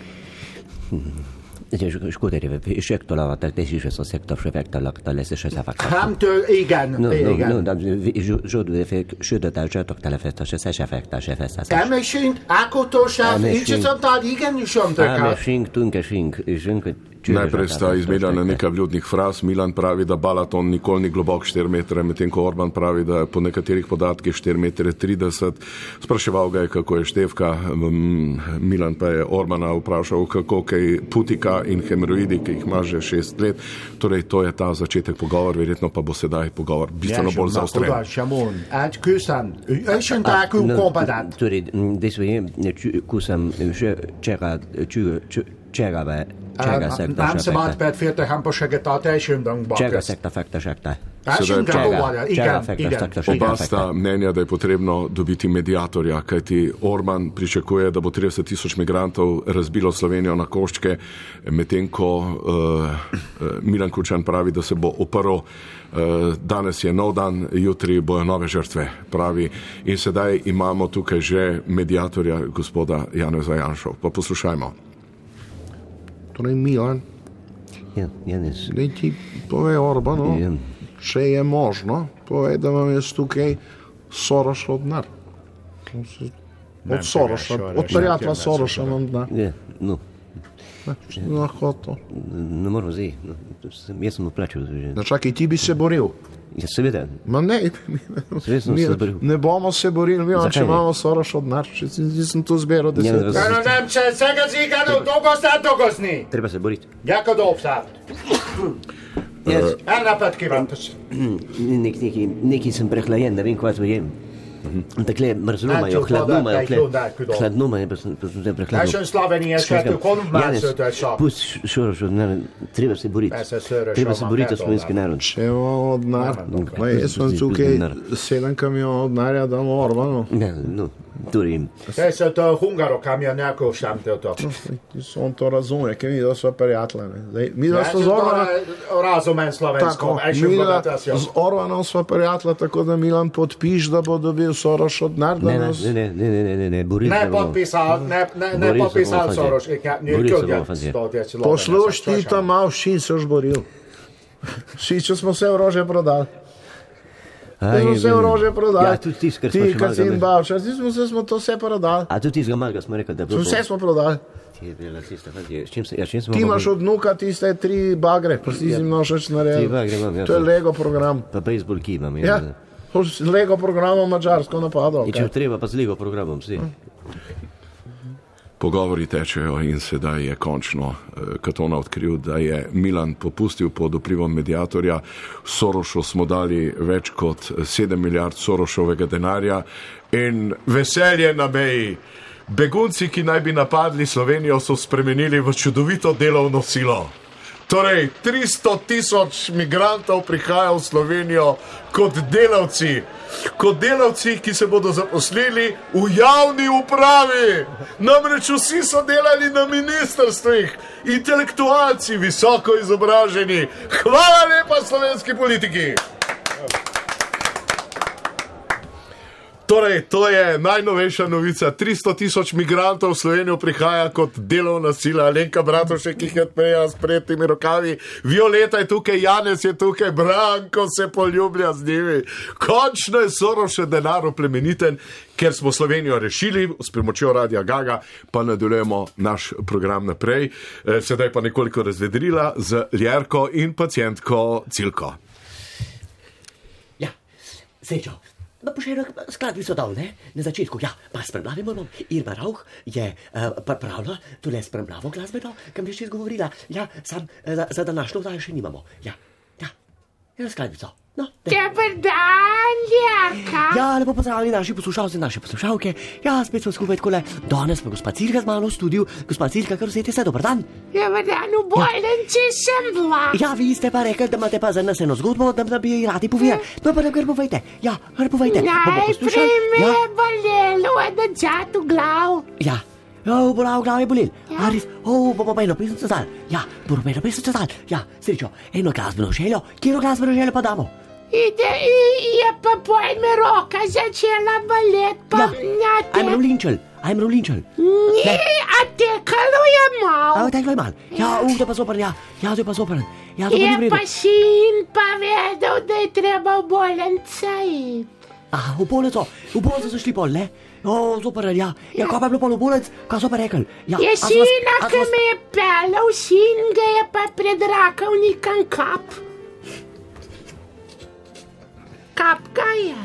Škoda, všek to lava, tak tež že so sektor vševek talak, tale se še zavak. Hámtől, igen, No, no, igen. no, da, žodve fek, šöda da csatok tele festa, se se fekta, se festa. Elmesünk, ákotóság, Elmesünk. így sem tad, igen, is sem Ame tökál. šink, tunke šink, žink. Najprej sta izmenjena nekaj vljudnih fraz. Milan pravi, da Balaton nikoli ni globok štiri metre, medtem ko Orban pravi, da je po nekaterih podatkih štiri metre trideset. Spraševal ga je, kako je števka. Mm, Milan pa je Orbana vprašal, kako kaj putika in hemoroidi, ki jih ima že šest let. Torej, to je ta začetek pogovor, verjetno pa bo sedaj pogovor bistveno bolj zaostren. Samon, át köszön, ősön tákul kompadát. Torej, dejstvo je, ko sem že čega, čega ve, čega sekta Nem še szabad fekta. pert férte hámposeget a teljesen dankba. Čega sekta fekta šekta. Elsőn Sedaj- grábóvalja, Čega igen, fekta igen. šekta šekta. Oba sta mnenja, da je potrebno dobiti mediatorja, kajti Orban pričakuje, da bo trideset tisoč migrantov razbilo Slovenijo na koščke, medtem ko uh, Milan Kučan pravi, da se bo oprl. Uh, danes je nov dan, jutri bojo nove žrtve, pravi. In sedaj imamo tukaj že mediatorja, gospoda Janeza Janšo. Pa poslušajmo. Torej, Milan, Ja, Janis. da ti pove Orbanu, Ja. če je možno, povej, da vam jaz tukaj Sorošov denar. Od Soroša, od prijatelja Soroša vam denar. Ja, no, Lahko to. ne moramo zdaj. No, jaz sem vplačal že. Da čakaj, ti bi se boril. Ja, seveda. Ma ne, Seveda sem mi, se boril. ne bomo se borili, mi Zakaj če ne? imamo Sorošov denar, če si- nisem to zbiral, da Ja, se... ne razumem. No nem se, szeged zígánó, dolgoztál dolgozni. Treba se boriti. Jako dobszál. Jaz, Elnapet kívánok. nek, neki, neki sem prehlajen, ne vem, kaj to jem. Takle mrzlo imajo, Najču hladno voda, imajo, kaj hle- klonda, kudo. hladno imajo, pa sem, pa sem zdaj prehladno. Elsőn Szlovénia Skratka, svető konumál Janez, szötött sap. pust Šoroš, ne, treba se boriti. Persze, Soroš, Treba se ima boriti za peto, slovenski da. narod. Če imamo denar, No, Ma jaz sem pusti- tukaj pusti denar. sedem kamionov denarja, damo Orbanu. Ne, no, torej, Saj so to Hungaro, kam je neko šamte to. On to razume, ker mi da sva prijatelja. Ne. Zdaj, mi da sva z Orbanom, Razumem slovensko. tako, mi da z Orbanom sva prijatelja, tako da Milan podpiš, da bo dobil Soros od denar, da ne, nas... ne, ne, ne, ne, ne, ne, ne, Boris Ne se bomo- potpisal, ne, ne, ne Boris se potpisal bomo Soros. fazir. Boris se bomo fazir. Posluš, ti tam malo šin se už boril. Šiče smo vse orožje prodali. Aj, Ti smo vse orožje prodali. Ja, tudi tisto, kar smo Ti, še kar malo si in ga- Bavčar, ti smo, vse smo to vse prodali. A tudi tistega malega smo rekli, da je bilo Vse smo prodali. Ti je bila tista, fazir. S čim se, ja, s čim smo Ti mogli- imaš od vnuka tiste tri bagre, pa si jim nošeč Tri naredil. bagre imam, ja. To je Lego program. Pa bejzbol ki imam, Ja, z Lego programom Mačarsko napadal. In če treba, pa z Lego programom, vsi. Pogovori tečejo in sedaj je končno eh, Katona odkril, da je Milan popustil pod vplivom mediatorja. Sorošu smo dali več kot sedem milijard Sorošovega denarja in veselje na meji. Begunci, ki naj bi napadli Slovenijo, so spremenili v čudovito delovno silo. Torej, tristo tisoč migrantov prihaja v Slovenijo kot delavci, kot delavci, ki se bodo zaposlili v javni upravi. Namreč vsi so delali na ministrstvih, intelektualci, visoko izobraženi. Hvala lepa slovenski politiki. Torej, to je najnovejša novica. tristo tisoč migrantov v Slovenijo prihaja kot delovna sila. Alenka Bratušek, ki jih odpreja s prijetimi rokavi. Violeta je tukaj, Janez je tukaj, Branko se poljublja z njimi. Končno je Soros še denar oplemeniten, ker smo Slovenijo rešili s pomočjo Radia Gaga, pa nadaljujemo naš program naprej. Eh, Sedaj pa nekoliko razvedrila z Ljerko in pacientko Cilko. Ja, Srečo. Pa bo še eno skladbico dal, ne? Na začetku, ja, pa spremljavimo bom. Irma Rauch je uh, pripravila tole spremljavo glasbeno, kam je še izgovorila. Ja, sam uh, za, za današnjo vdajo še nimamo. Ja, ja, eno skladbico. No, Dober dan, Ljerka. ja, lepo pozdravljeni naši poslušalci, naše poslušalke. Ja, spet smo skupaj takole. Danes pa gospa Cilka z mano v studiu. Gospa Cilka, kar vzete se, dober dan. Dober dan, v bolnici sem bila. Ja, vi ste pa rekli, da imate pa za nas eno zgodbo, da, da bi ji radi povedali. No, pa kar povejte. Ja, kar povejte. Bomo poslušali. Najprej me Ja. je bolelo, eden čat v glav. Ja, oh, bolel, glav je bolel. Ja. Res, oh, bomo pa eno pesnico zdali. Ja, bomo pa eno pesnico zdali. Ja, Srečo, eno glasbeno željo. Kjero glasbeno željo pa damo? Ide, i- je pa pojme roka začela balet, pa ja, te... I'm Rolinčel, I'm Rolinčel. Ni, a tekalo je mal. A, teklo je mal. Ja, uh, to je pa zoprn, ja. Ja, to je pa zoprn. Ja, to pa ni Je v redu. pa sin pa vedel, da je treba v bolnico iti. A, v bolnico, v bolnico so šli pol, ne? O, zoprn, ja. Ja, kaj pa je bilo pol v bolnic, kaj so pa rekli? Ja, Je a so vas- sina, a so ki vas- me je pelal, sin ga je pa predrakal nikam kap. Kapka je.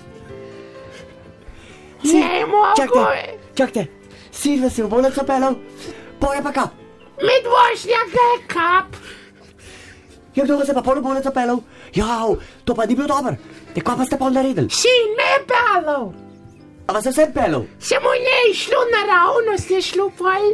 Ne mogo. Čakajte, čakajte. Silve si v bolnico pelal, pol je pa kap. Med vožnja ga je kap. Ja, kdo ga se pa pol v bolnico pelal? Ja, to pa ni bilo dobro. Te kaj pa ste pol naredili? Sin me je pelal. A vas je vse pelal? Se mu ne je šlo naravnost, je šlo pol.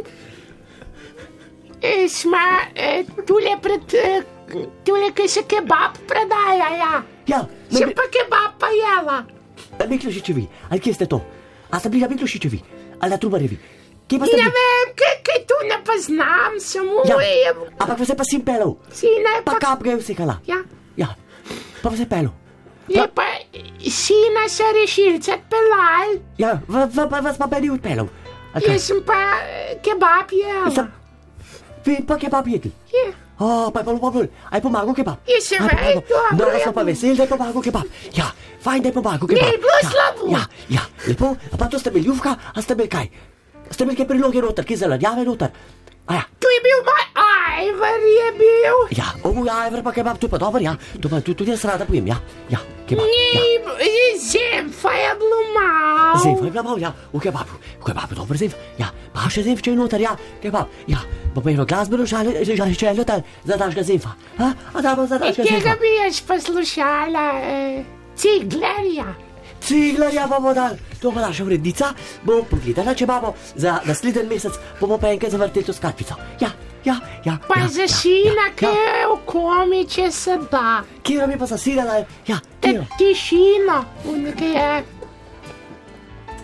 E, sma, e, tule pred, e, tule, ki se kebab predaja, ja. Ja, Sem pa kebab pa jela. na Miklošičevi, ali kje ste to? A ste bili na Miklošičevi, ali na Trubarjevi? Kje pa ste Ne bili? vem, kaj, kaj tu ne poznam, samo Ja, je. ampak vas je pa sin pelal, Sina je pa pa, kap ga je vsekala. ja. Ja, pa vas je pelal. Je pa, sina so rešilce pelal, Ja, v, v, v, vas pa pa ni odpelal. Ali kaj? jaz sem pa e, kebab jela. Sem, vi pa kebab jedli. Je. O, pa je pa bolj, a je pomagal kebab. Je se A je vej, pomagal? dobro No, je smo pa bilo. veseli, da je pomagal kebab. Ja, fajn, da je pomagal kebab. je bilo ja, slabo. Ja, ja, lepo. A pa to ste bili ljubka, a ste bili kaj? Ste bili kaj priloge noter, kaj zelenjave noter? A ja, Tu je bil moj ajvar, je bil. ja, o, ja, evro pa kebab, to je pa dobro, ja. To pa tudi, tudi jaz rada pojem, ja, ja, kebab. Ja. Ni, zemfa je bilo malo. Zemfa je bila malo, ja, v kebabu, v kebabu dobro zemf, ja, pa še zemf, če je noter, ja, kebab, ja. Pa pa eno glasbeno žalje, žalje, če je noter, za našega zemfa. A, a da bo za našega Kega zemfa. bi jaz poslušala? E, Ciglerja. Ciglarja bomo dal, to bo naša urednica, bo pogledala, če imamo za naslednji mesec, bomo pa enkrat zavrteli to skladbico. Ja, ja, ja. Pa ja, za ja, sina, ja, ki ja. je v komi, če se da. Kira mi pa zasilala, ja, Te kira. tišino, v nekaj je.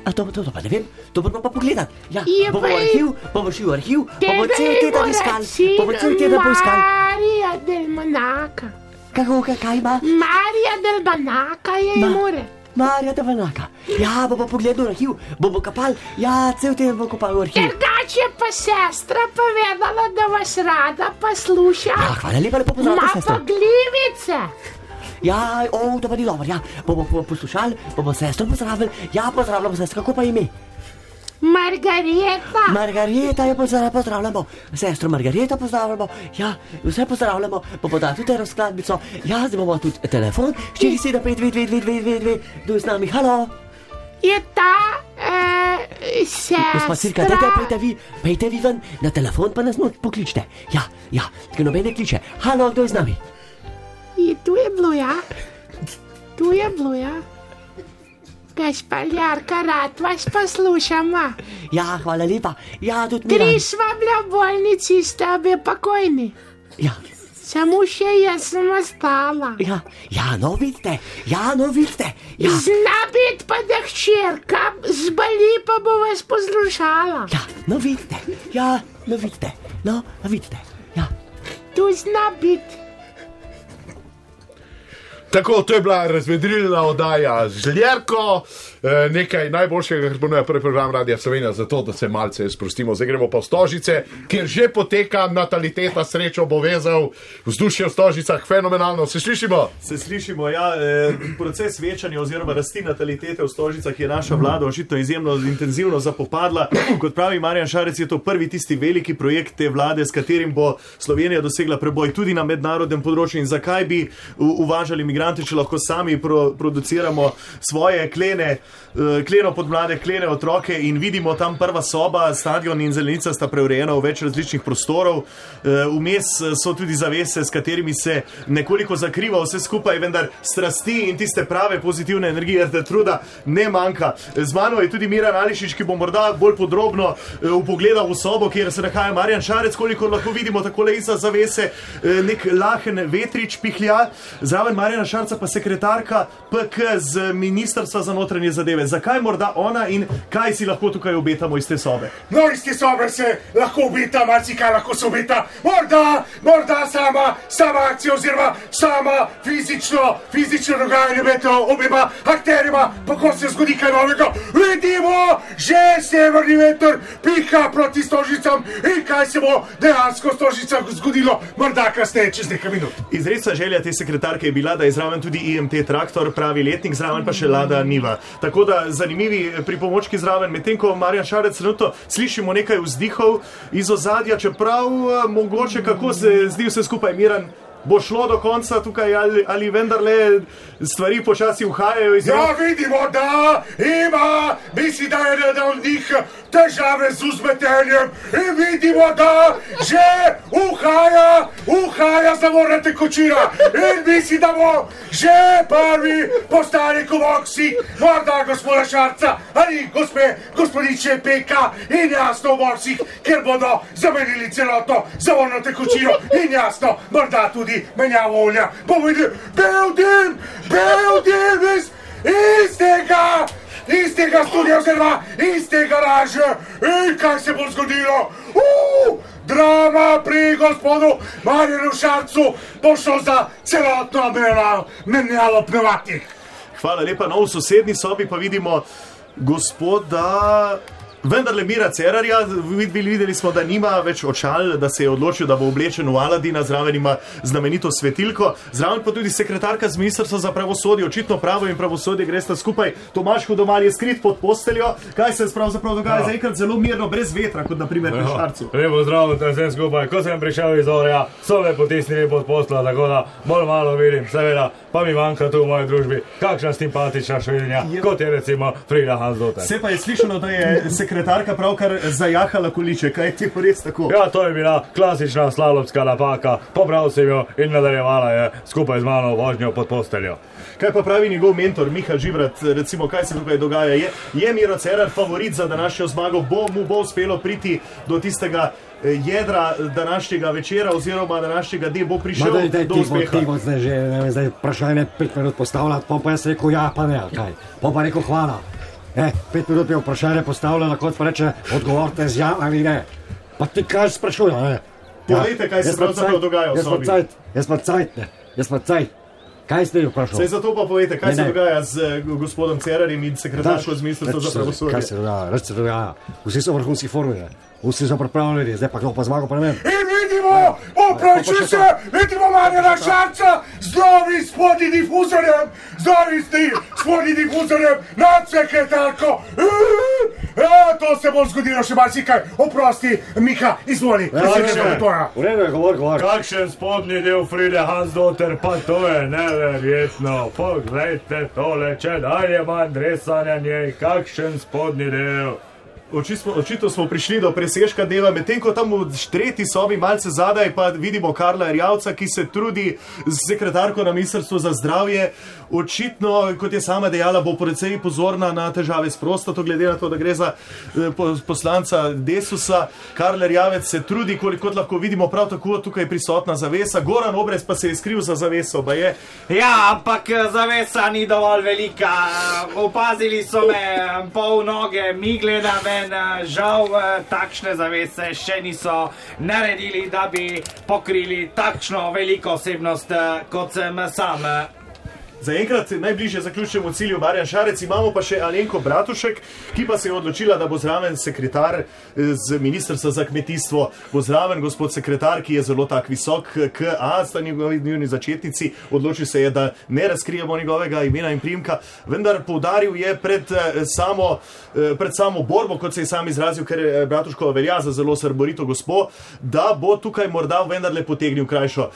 A to, to, to pa ne vem, to moramo pa pogledati. Ja, Je bomo pa- v arhiv, bomo šli v arhiv, bomo Tega cel je teden mora iskali, sin bomo cel teden poiskali. Marija del Manaka. Kako, kaj ima? Marija del Manaka je Ma- more. Marija Devanaka. Ja, bomo pogledali v arhiv, bomo kopali, ja, cel teden bomo kopali v arhiv. Drugače pa sestra povedala, da vas rada posluša. Ja, hvala lepa, lepo pozdravljate, Ma sestra. pa glivice. Ja, o, to pa ni dobro, ja, bomo po- poslušali, bomo sestro pozdravili, ja, pozdravljamo sestro, kako pa ime? Margareta. Margareta je pozdravljamo, pozdravljamo, sestro Margareta pozdravljamo, ja, vse pozdravljamo, bomo dali tudi razkladnico, ja, zdaj bomo tudi telefon, štiri sedem pet dve dve dve dve dve dve, kdo je z nami, halo? Je ta eh, Gospa Cirka, dajte, sestra. pejte vi, pejte vi ven, na telefon pa nas noč pokličite, ja, ja, ker nobene kliče, halo, kdo je z nami? Je tu je bilo, ja. Tu je bilo, ja. Gašpaljarka, rad vas poslušamo. Ja, hvala lepa, ja, tudi mi. Tri sva bila v bolnici, sta obe pokojni. Ja, Samo še jaz sem ostala. ja, ja, no vidite, ja, no vidite, ja. Zna biti pa, da hčerka zboli, pa bo vas poslušala. Ja, no vidite, ja, no vidite, no, no vidite, ja. Tu zna biti. Tako, to je bila razvedrilna oddaja z Žljerko, eh, nekaj najboljšega, kar ponuja prvi program Radia Slovenija, zato da se malce sprostimo. Zdaj gremo pa v Stožice, kjer že poteka nataliteta, srečo bo vezal, vzdušje v Stožicah fenomenalno, se slišimo? Se slišimo, ja, eh, proces večanja oziroma rasti natalitete v Stožicah je naša vlada očitno izjemno intenzivno zapopadla. Kot pravi Marjan Šarec, je to prvi tisti veliki projekt te vlade, s katerim bo Slovenija dosegla preboj tudi na mednarodnem področju. In zakaj bi u- uvažali migranti, če lahko sami pro, produciramo svoje klene, uh, kleno pod mlade, klene otroke in vidimo tam prva soba, stadion in zelenica sta preurejena v več različnih prostorov. Uh, vmes so tudi zavese, s katerimi se nekoliko zakriva vse skupaj, vendar strasti in tiste prave pozitivne energije, da truda ne manjka. Z mano je tudi Miran Ališič, ki bo morda bolj podrobno uh, upogledal v sobo, kjer se nahaja Marjan Šarec, koliko lahko vidimo takole iza zavese, uh, nek lahen vetrič pihlja, zraven Marjana Šarca pa sekretarka P K z Ministrstva za notranje zadeve. Zakaj morda ona in kaj si lahko tukaj obetamo iz te sobe? No, iz te sobe se lahko obeta, marsikaj lahko se obeta. Morda, morda sama, sama akcija oziroma sama fizično, fizično dogajanje med obima akterima, pa ko se zgodi kaj novega. Vidimo, že severni veter piha proti Stožicam in kaj se bo dejansko v Stožicah zgodilo, morda kasneje, čez nekaj minut. Izredna želja te sekretarke je bila, da je zraven tudi I M T traktor, pravi letnik, zraven pa še Lada Niva. Tako da zanimivi pripomočki zraven, medtem ko Marjan Šarec trenutno slišimo nekaj vzdihov iz ozadja, čeprav eh, mogoče kako se zdi vse skupaj Miran. Bo šlo do konca tukaj ali, ali vendarle stvari počasi uhajajo iz Ja, rok? vidimo, da ima, misli, da je eden od njih težave z vzmetenjem in vidimo, da že uhaja, uhaja zavorna tekočina in misli, da bo že prvi postali kovoksi, morda gospoda Šarca ali gospe, gospodiče Peka in jasno v borsih, ker bodo zamenili celotno zavorno tekočino in jasno, morda tudi menjavo olja. Bomo videli, bel dim, bel dim iz, iz tega, iz tega studija oziroma iz te garaže. In kaj se bo zgodilo? Uh, drama pri gospodu Marjanu Šarcu bo šlo za celotno menjavo pneumatik. Hvala lepa, no v sosednji sobi pa vidimo gospoda... Vendarle Mira Cerarja, videli, videli smo, da nima več očal, da se je odločil, da bo oblečen v Aladina, zraven ima znamenito svetilko, zraven pa tudi sekretarka z Ministrstva za pravosodje, očitno pravo in pravosodje gresta skupaj. Tomaž Hudomal je skrit pod posteljo, kaj se pravzaprav dogaja, ja. Zaenkrat zelo mirno, brez vetra, kot na primer pri Šarcu. Lepo zdravo, da sem skupaj, ko sem prišel iz Orja, so me potisnili pod posteljo, tako da bolj malo vidim, seveda, pa mi manjka tu v moji družbi, kakšna simpatična švilinja, kot je recimo Frida Hansdotter. Se pa je slišano, da je sekretarka pravkar zajahala količe, kaj je to res tako? Ja, to je bila klasična slalomska napaka, pobral sem jo in nadaljevala je skupaj z mano vožnjo pod posteljo. Kaj pa pravi njegov mentor Miha Žibrat, recimo, kaj se tukaj dogaja? Je, je Miro Cerar favorit za današnjo zmago? Bo mu bo uspelo priti do tistega jedra današnjega večera oziroma današnjega dne, bo prišel Ma, daj, daj, do tiho, uspeha? tiho, zdaj že, ne vem, zdaj vprašanje pet minut postavljati, pa pa jaz rekel ja, pa ne, kaj. Pa pa rekel hvala. E, pet minut je vprašanje postavljeno, kot pa reče, odgovorite z ja ali ne. Pa ti kaj sprašuje, ne? Povejte, kaj se pravzaprav dogaja v sobi. Jaz pa cajt, ne. Jaz pa cajt. Kaj ste jo vprašali? Sej zato pa povejte, kaj ne, se ne. dogaja z uh, gospodom Cerarjem in sekretarko z ministrstva za pravosodje. Kaj se dogaja? Reč se dogaja. Vsi so vrhunski formi, ne. Vsi so pripravljeni, zdaj pa kdo pa zmagal, pa ne vem. In vidimo, opravičujem se, vidimo Marjana Šarca z novim spodnjim difuzorjem, z novim spodnjim difuzorjem nad sekretarko. Ja, to se bo zgodilo še marsikaj. Oprosti, Miha, izvoli. V redu je, govor, govor. Kakšen spodnji del Fride Hansdotter, pa to je neverjetno. Poglejte tole, če dalje manj dresanja njej, kakšen spodnji del. Očitno, očitno smo prišli do presežka dela, medtem ko tam v tretji sobi malce zadaj pa vidimo Karla Erjavca, ki se trudi z sekretarko na ministrstvu za zdravje. Očitno, kot je sama dejala, bo precej pozorna na težave s prostato, glede na to, da gre za eh, poslanca Desusa. Karl Erjavec se trudi, kolikot lahko vidimo, prav tako tukaj prisotna zavesa. Goran Obrez pa se je skril za zaveso, ba je. Ja, ampak zavesa ni dovolj velika. Opazili so me pol noge, mi gledam. Žal takšne zavese še niso naredili, da bi pokrili takšno veliko osebnost, kot sem sam. Zaenkrat najbližje zaključujemo cilju Marjan Šarec, imamo pa še Alenko Bratušek, ki pa se je odločila, da bo zraven sekretar z ministrstva za kmetijstvo. Bo zraven gospod sekretar, ki je zelo tak visok, K A, sta njegovi dnevni začetnici. Odločil se je, da ne razkrijemo njegovega imena in priimka, vendar poudaril je pred samo, pred samo borbo, kot se je sam izrazil, ker Bratuškova velja za zelo srborito gospo, da bo tukaj morda vendarle potegnil krajšo.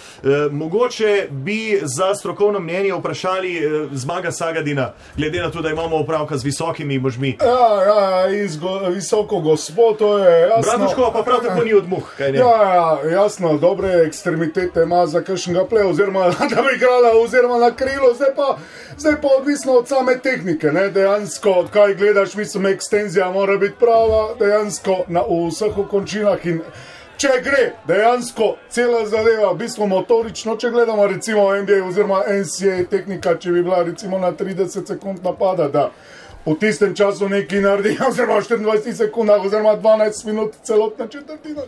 Mogoče bi za strokovno mnenje vprašali Zmaga Sagadina, glede na to, da imamo opravka z visokimi možmi. Ja, ja, iz go, visoko gospod, to je jasno. Bratuškova pa prav tako ni od muh, kaj ne? Ja, ja, jasno, dobre ekstremitete ima za kakšnega pleja, oziroma da bi igrala, oziroma na krilo, zdaj pa, zdaj pa odvisno od same tehnike, ne, dejansko, kaj gledaš, mislim, ekstenzija mora biti prava, dejansko na vseh končinah in če gre dejansko cela zadeva, v bistvu motorično, če gledamo recimo N B A oziroma N C A A tehnika, če bi bila recimo na trideset sekund napada, da v tistem času nekaj naredi, oziroma v štiriindvajsetih sekundah, oziroma dvanajst minut celotna četrtina.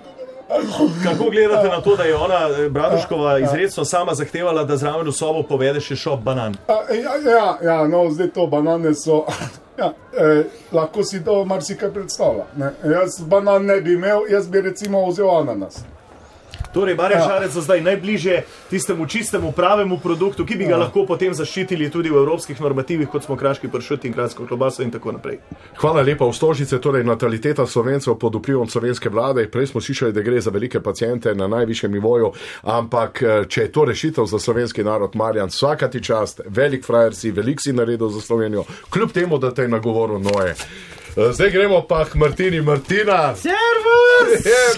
Kako gledate na to, da je ona, Bratuškova, izredno sama zahtevala, da zraven v sobo povede še šop banan? A, ja, ja, ja, no, zdaj to banane so... Ja, eh, lahko si to marsikaj predstavlja. Ne? Jaz banan ne bi imel, jaz bi recimo vzel ananas. Torej, Marjan Ja. Šarec so zdaj najbližje tistemu čistemu pravemu produktu, ki bi ga Ja. lahko potem zaščitili tudi v evropskih normativih, kot smo kraški pršut in kratsko klobaso in tako naprej. Hvala lepa. V Stožice, torej nataliteta Slovencev pod vplivom slovenske vlade. Prej smo slišali, da gre za velike paciente na najvišjem nivoju, ampak če je to rešitev za slovenski narod, Marjan, vsaka ti čast, velik frajer si, velik si naredil za Slovenijo, kljub temu, da te je nagovoril noje. Zdaj gremo pa k Martini. Martina! Servus!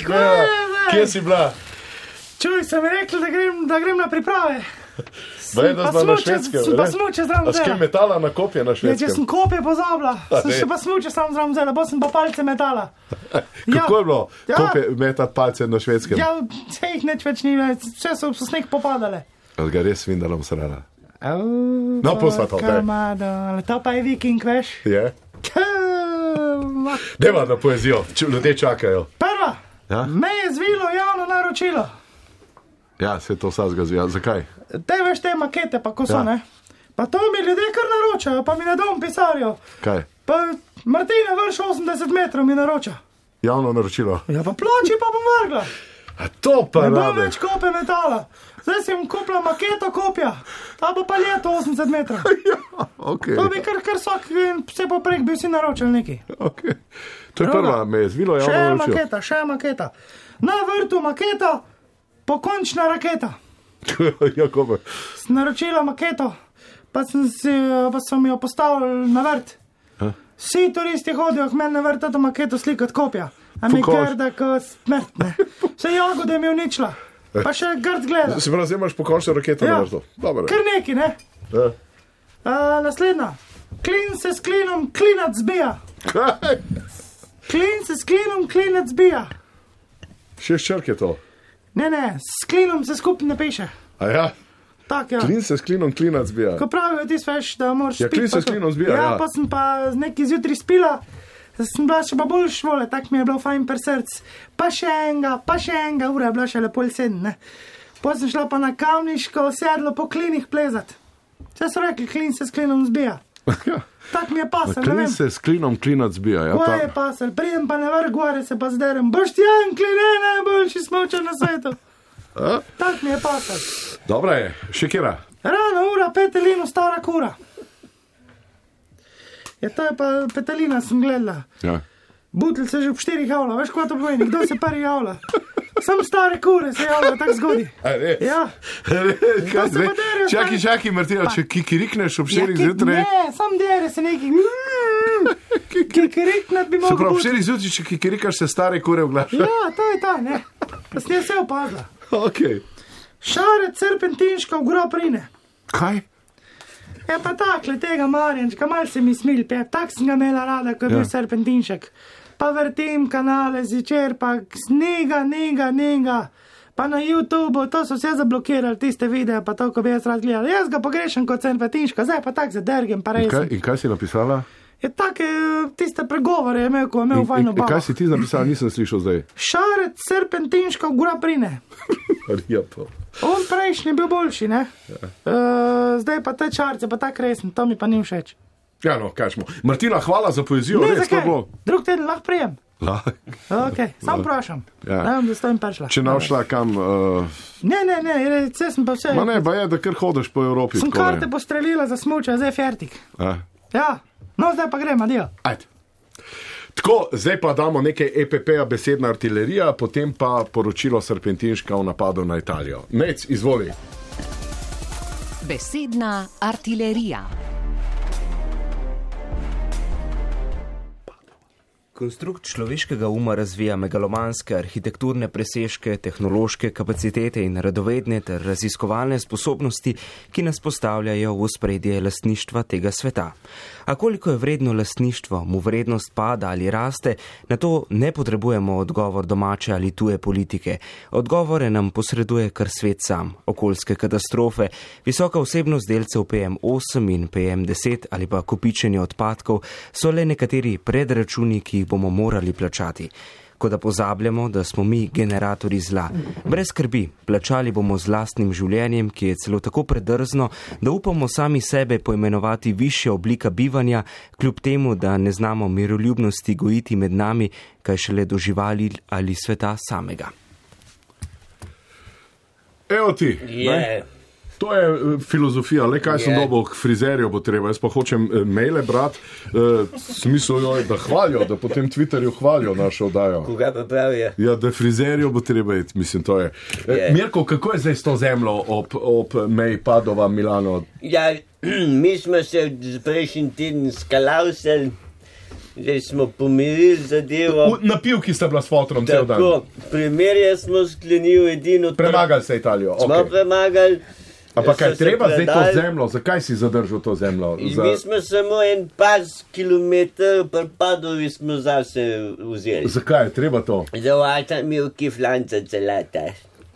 Je, kje si bila? Čuj, sem rekel, da grem, da grem na priprave. Bej, da smo na Švedskem. Sem pa smuče zraven A s kim metala na kopje na Ja, če Švedskem? sem kopje pozabila, A, sem ne. še pa smuče sam zraven vzela, bo sem pa palce metala. Kako je bilo Ja. kopje metati palce na Švedskem? Ja, vse jih nič več ni, vse so v sneg popadale. Ali ga res vindalom srala? No, No, pusva to, daj. daj. To pa je viking, veš. Je? Deva na poezijo, če ljudje čakajo. Prva, Ja, me je zvilo javno naročilo. ja se to vsaj zgazija. Zakaj? Te veš te makete, pa ko so, Ja. ne? Pa to mi ljudje kar naročajo, pa mi ne dom pisarjo. Kaj? Pa Martina vrš osemdeset metrov mi naroča. Javno naročilo. Ja, pa ploči pa bom vrgla. A to pa Ne bom rabe. več kope metala. Zdaj si bom kupila maketo kopja, ta bo pa leto osemdeset metrov. Okay. To bi kar, kar vsak in vse poprek bi si naročil neki. Okay. To je prva, me je zvilo javno Še naročilo. maketa, še maketa. Na vrtu maketa, pokončna raketa. Jakobe. Sem naročila maketo, pa, sem si, pa so mi jo postavili na vrt. Ha? Vsi turisti hodijo k meni na vrt, to maketo slikati kopja. A mi Pokož. grda kot smrt, ne. Vse jagode mi uničila, pa še grd gleda. Si prav, zdaj imaš pokončno raketo Ja. na vrtu. Dobro. Kar neki, ne. Ja. A, naslednja. Klin se s klinom, klinac zbija. Kaj? Klin se s klinom, klinac zbija. Šest črk je to. Ne, ne, s klinom se skupaj napiše. A ja? Tak, ja. Klin se s klinom klinac zbija. Ko pravijo ti sveš, da moraš Ja, klin se s klinom zbija, ja. ja. Pa sem pa nekaj zjutraj spila, sem bila še pa bolj švole, tak mi je bilo fajn per src. Pa še enega, pa še enega, ura je bila še lepo sedem, ne. Potem sem šla pa na Kamniško sedlo po klinih plezat. Vse so rekli, klin se s klinom zbija. Ja. Tak mi je pasel, ne Klin vem. se s klinom klinac zbija. Ja, Ko ta... je pasel, pridem pa na vrh gore, se pa zderem. Boštjan, kline, najboljši smočar na svetu. A? Tak mi je pasel. Dobra je, še kjera? Rano ura, petelino, stara kura. Ja, to je pa petelina, sem gledala. Ja. Butelj se že ob štirih javlja, veš, kaj to pomeni, kdo se prvi javlja? Sam stare kure se javlja, tako zgodi. A, res? Ja. Kaj, se ne, pa derijo, čaki, stari- čaki, Martina, Pa- če kikirikneš ob Ja, štirih ki- zjutraj... Ne, sam dere se neki... Kikiriknat bi Se mogel pravi, ob biti. štirih zjutraj, če kikirikaš, se stare kure oglaša. Ja, to je ta, ne. Da sem jaz vse opazila. Okay. Šarec serpentinška v grob rine. Kaj? Ja, pa takle tega Marjančka, mal se mi smil, pep, tak sem ga imela rada, ko je Ja. bil serpentinšek. Pa vrtim kanale zičer, pa snega, nega, nega. Pa na YouTubeu, to so vse zablokirali, tiste videe, pa to, ko bi jaz rad gledala. Jaz ga pogrešam kot serpentinška, zdaj pa tak zadergem, pa In res. kaj, in kaj si napisala? Je take, tiste pregovore je imel, ko je imel In, fajno in, in babo. kaj si ti napisala, nisem slišal zdaj. Šarec serpentinška v grob rine. Ja, to. On prejšnji je bil boljši, ne? Ja. Uh, zdaj pa te čarce, pa tak resen, to mi pa ni všeč. Ja, no, kaj smo. Martina, hvala za poezijo, Ne, res to zakaj? bilo. Drug teden lahko prijem. Lahko. Ok, sam Ja. vprašam. Ja. Ne vem, da stojim prišla. Če ne šla kam, uh, Ne, ne, ne, vse sem pa vse. ma ne, ba je, da kar hodiš po Evropi. Sem tako, ne. karte postrelila za smuča, zdaj je fertik. A. Ja, no zdaj pa grem, adijo. Ajde. Tako, zdaj pa damo nekaj E P P-ja, besedna artilerija, potem pa poročilo Serpentinška o napadu na Italijo. Mec, izvoli. Besedna artilerija. Konstrukt človeškega uma razvija megalomanske arhitekturne presežke, tehnološke kapacitete in radovedne ter raziskovalne sposobnosti, ki nas postavljajo v ospredje lastništva tega sveta. A koliko je vredno lastništvo, mu vrednost pada ali raste, na to ne potrebujemo odgovor domače ali tuje politike. Odgovore nam posreduje kar svet sam. Okoljske katastrofe, visoka vsebnost delcev P M osem in P M deset ali pa kopičenje odpadkov so le nekateri predračuni, ki jih bomo morali plačati. Ko da pozabljamo, da smo mi generatori zla. Brez skrbi, plačali bomo z lastnim življenjem, ki je celo tako predrzno, da upamo sami sebe poimenovati višja oblika bivanja, kljub temu, da ne znamo miroljubnosti gojiti med nami, kaj šele do živali ali sveta samega. Evo ti. Je. ne? To je eh, filozofija, le kaj sem Je. dobil k frizerju, bo treba. Jaz pa hočem eh, maile brati, eh, smisel jo je, da hvalijo, da potem Twitterju hvalijo našo oddajo. Koga pa pravijo? Ja, da frizerju bo treba iti, mislim, to je. Eh, Je. Mirko, kako je zdaj s to zemljo ob, ob meji Padova, Milano? Ja, mi smo se z prejšnji teden skalavseli, zdaj smo pomirili zadevo. V, na pivki sta bila s fotrom cel dan. Tako, primerje smo sklenili edino. Premagali ste Italijo. Smo Okay. premagali. Ampak kaj so se treba zdaj to predali. zemljo? Zakaj si zadržal to zemljo? In mi smo samo en par kilometrov prepadovi smo zase vzeli. Zakaj je treba to? Za vata milki flanca celata.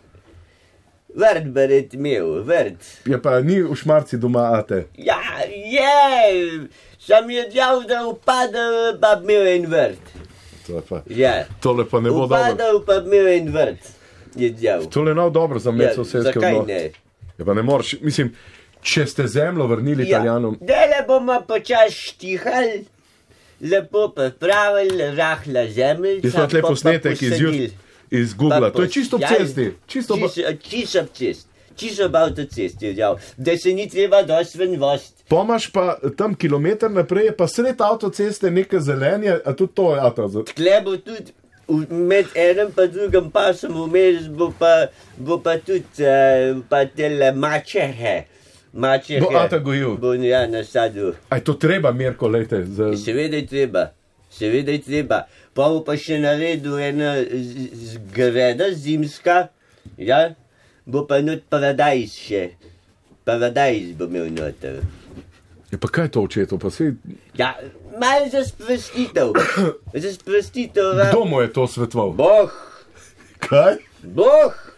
Vrt beret imel, vrt. Je pa ni v Šmarci doma, ate. Ja, je, sam je djal, da upada, pa bi imel en vrt. To je pa, Ja. tole pa ne bo dobro. Upadal, pa bi imel en vrt. Je djal. Tole je dobro za med Ja, sosedske zakaj odnose. ne? Ja, pa ne moreš, mislim, če ste zemljo vrnili Italijanom, Dele bomo počas štihali, lepo pripravili, rahla zemljica. jaz pa tle pa posnetek iz, posadili. Jut- iz Google, Pa to je čisto ob posijali. cesti. Čisto ob... Čisto, čisto ob cesti. Čisto ob avtocesti je djal. Da se ni treba dosti ven vost. Pomaš pa tam kilometr naprej, je pa sred avtoceste neke zelenje, a tudi to je ata. za- Tle bo tudi v- med enim pa drugim pasom vmes bo pa, bo pa tudi uh, pa tele mačehe. Mačehe. Bo ata gojil. Bo ja na sadu. Aj to treba, Mirko, lejte. Za... Seveda je treba. Seveda je treba. Pa bo pa še naredil ena z- zgrada zimska, ja, bo pa not paradajz še. Paradajz bo imel noter. Ja, pa kaj je to očeto? Pa si... Ja, malo za sprostitev. Za sprostitev. Kdo mu je to svetoval? Boh. Kaj? Boh.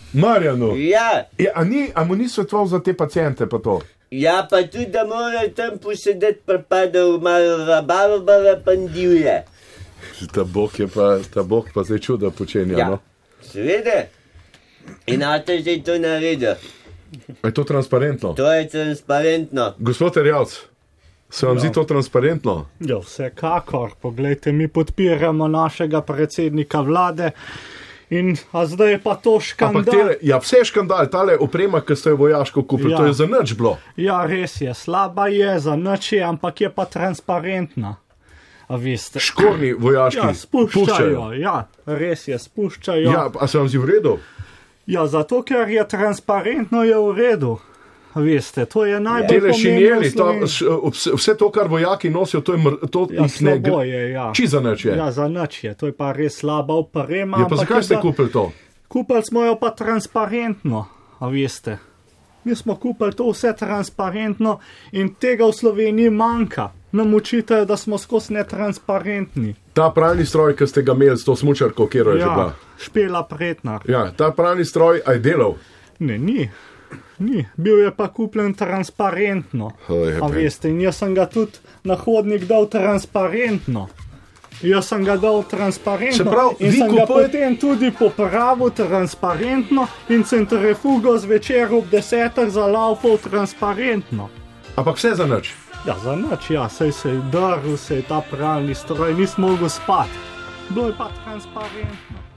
Marjanu. Ja. Ja, a, ni, a mu ni svetoval za te pacijente pa to? Ja, pa tudi, da mora tam posedeti, prepadal malo rabarbara pandivje. Ta bog je pa, ta bog pa zdaj čuda počenja, Ja. no? Seveda. In ata zdaj to naredil. A je to transparentno? To je transparentno. Gospod Erjavc, se vam Ja. zdi to transparentno? Ja, vsekakor. Poglejte, mi podpiramo našega predsednika vlade in a zdaj je pa to Ampak škandal. tele, ja, vse je škandal, tale oprema, ki ste jo vojaško kupili, Ja. to je za nič bilo. Ja, res je, slaba je, za nič je, ampak je pa transparentna. A veste. Škornji vojaški Ja, spuščajo, puščajo. ja, res je, spuščajo. Ja, a se vam zdi v redu? Ja, zato ker je transparentno, je v redu. A veste, to je najbolj Tele pomembno. šinjeli, v ta, Sloveniji. š- vse- vse to, kar vojaki nosijo, to je mr, to Ja, jih ne slabo gre. je, ja. Či za nič je. Ja, za nič je, to je pa res slaba oprema. Ja, pa ampak zakaj je ste za- kupili to? Kupili smo jo pa transparentno, a veste. Mi smo kupili to vse transparentno in tega v Sloveniji manjka. Nam učitajo, da smo skozi netransparentni. Ta pralni stroj, ki ste ga imeli s to smučarko, kjer je že Ja, bila. Špela Pretnar. Ja, ta pralni stroj, aj delal. Ne, ni. Ni, bil je pa kupljen transparentno. Oj, A ben. veste, in jaz sem ga tudi na hodnik dal transparentno. Jaz sem ga dal transparentno Se pravi, in vi sem ga kupujete- potem tudi popravil transparentno in centrifugo zvečer ob desetih zalaufal transparentno. Ampak vse za nič. Ja, za nič, ja, sej se je drl, se je ta pralni stroj, nismo mogli spati. Bilo je pa transparentno.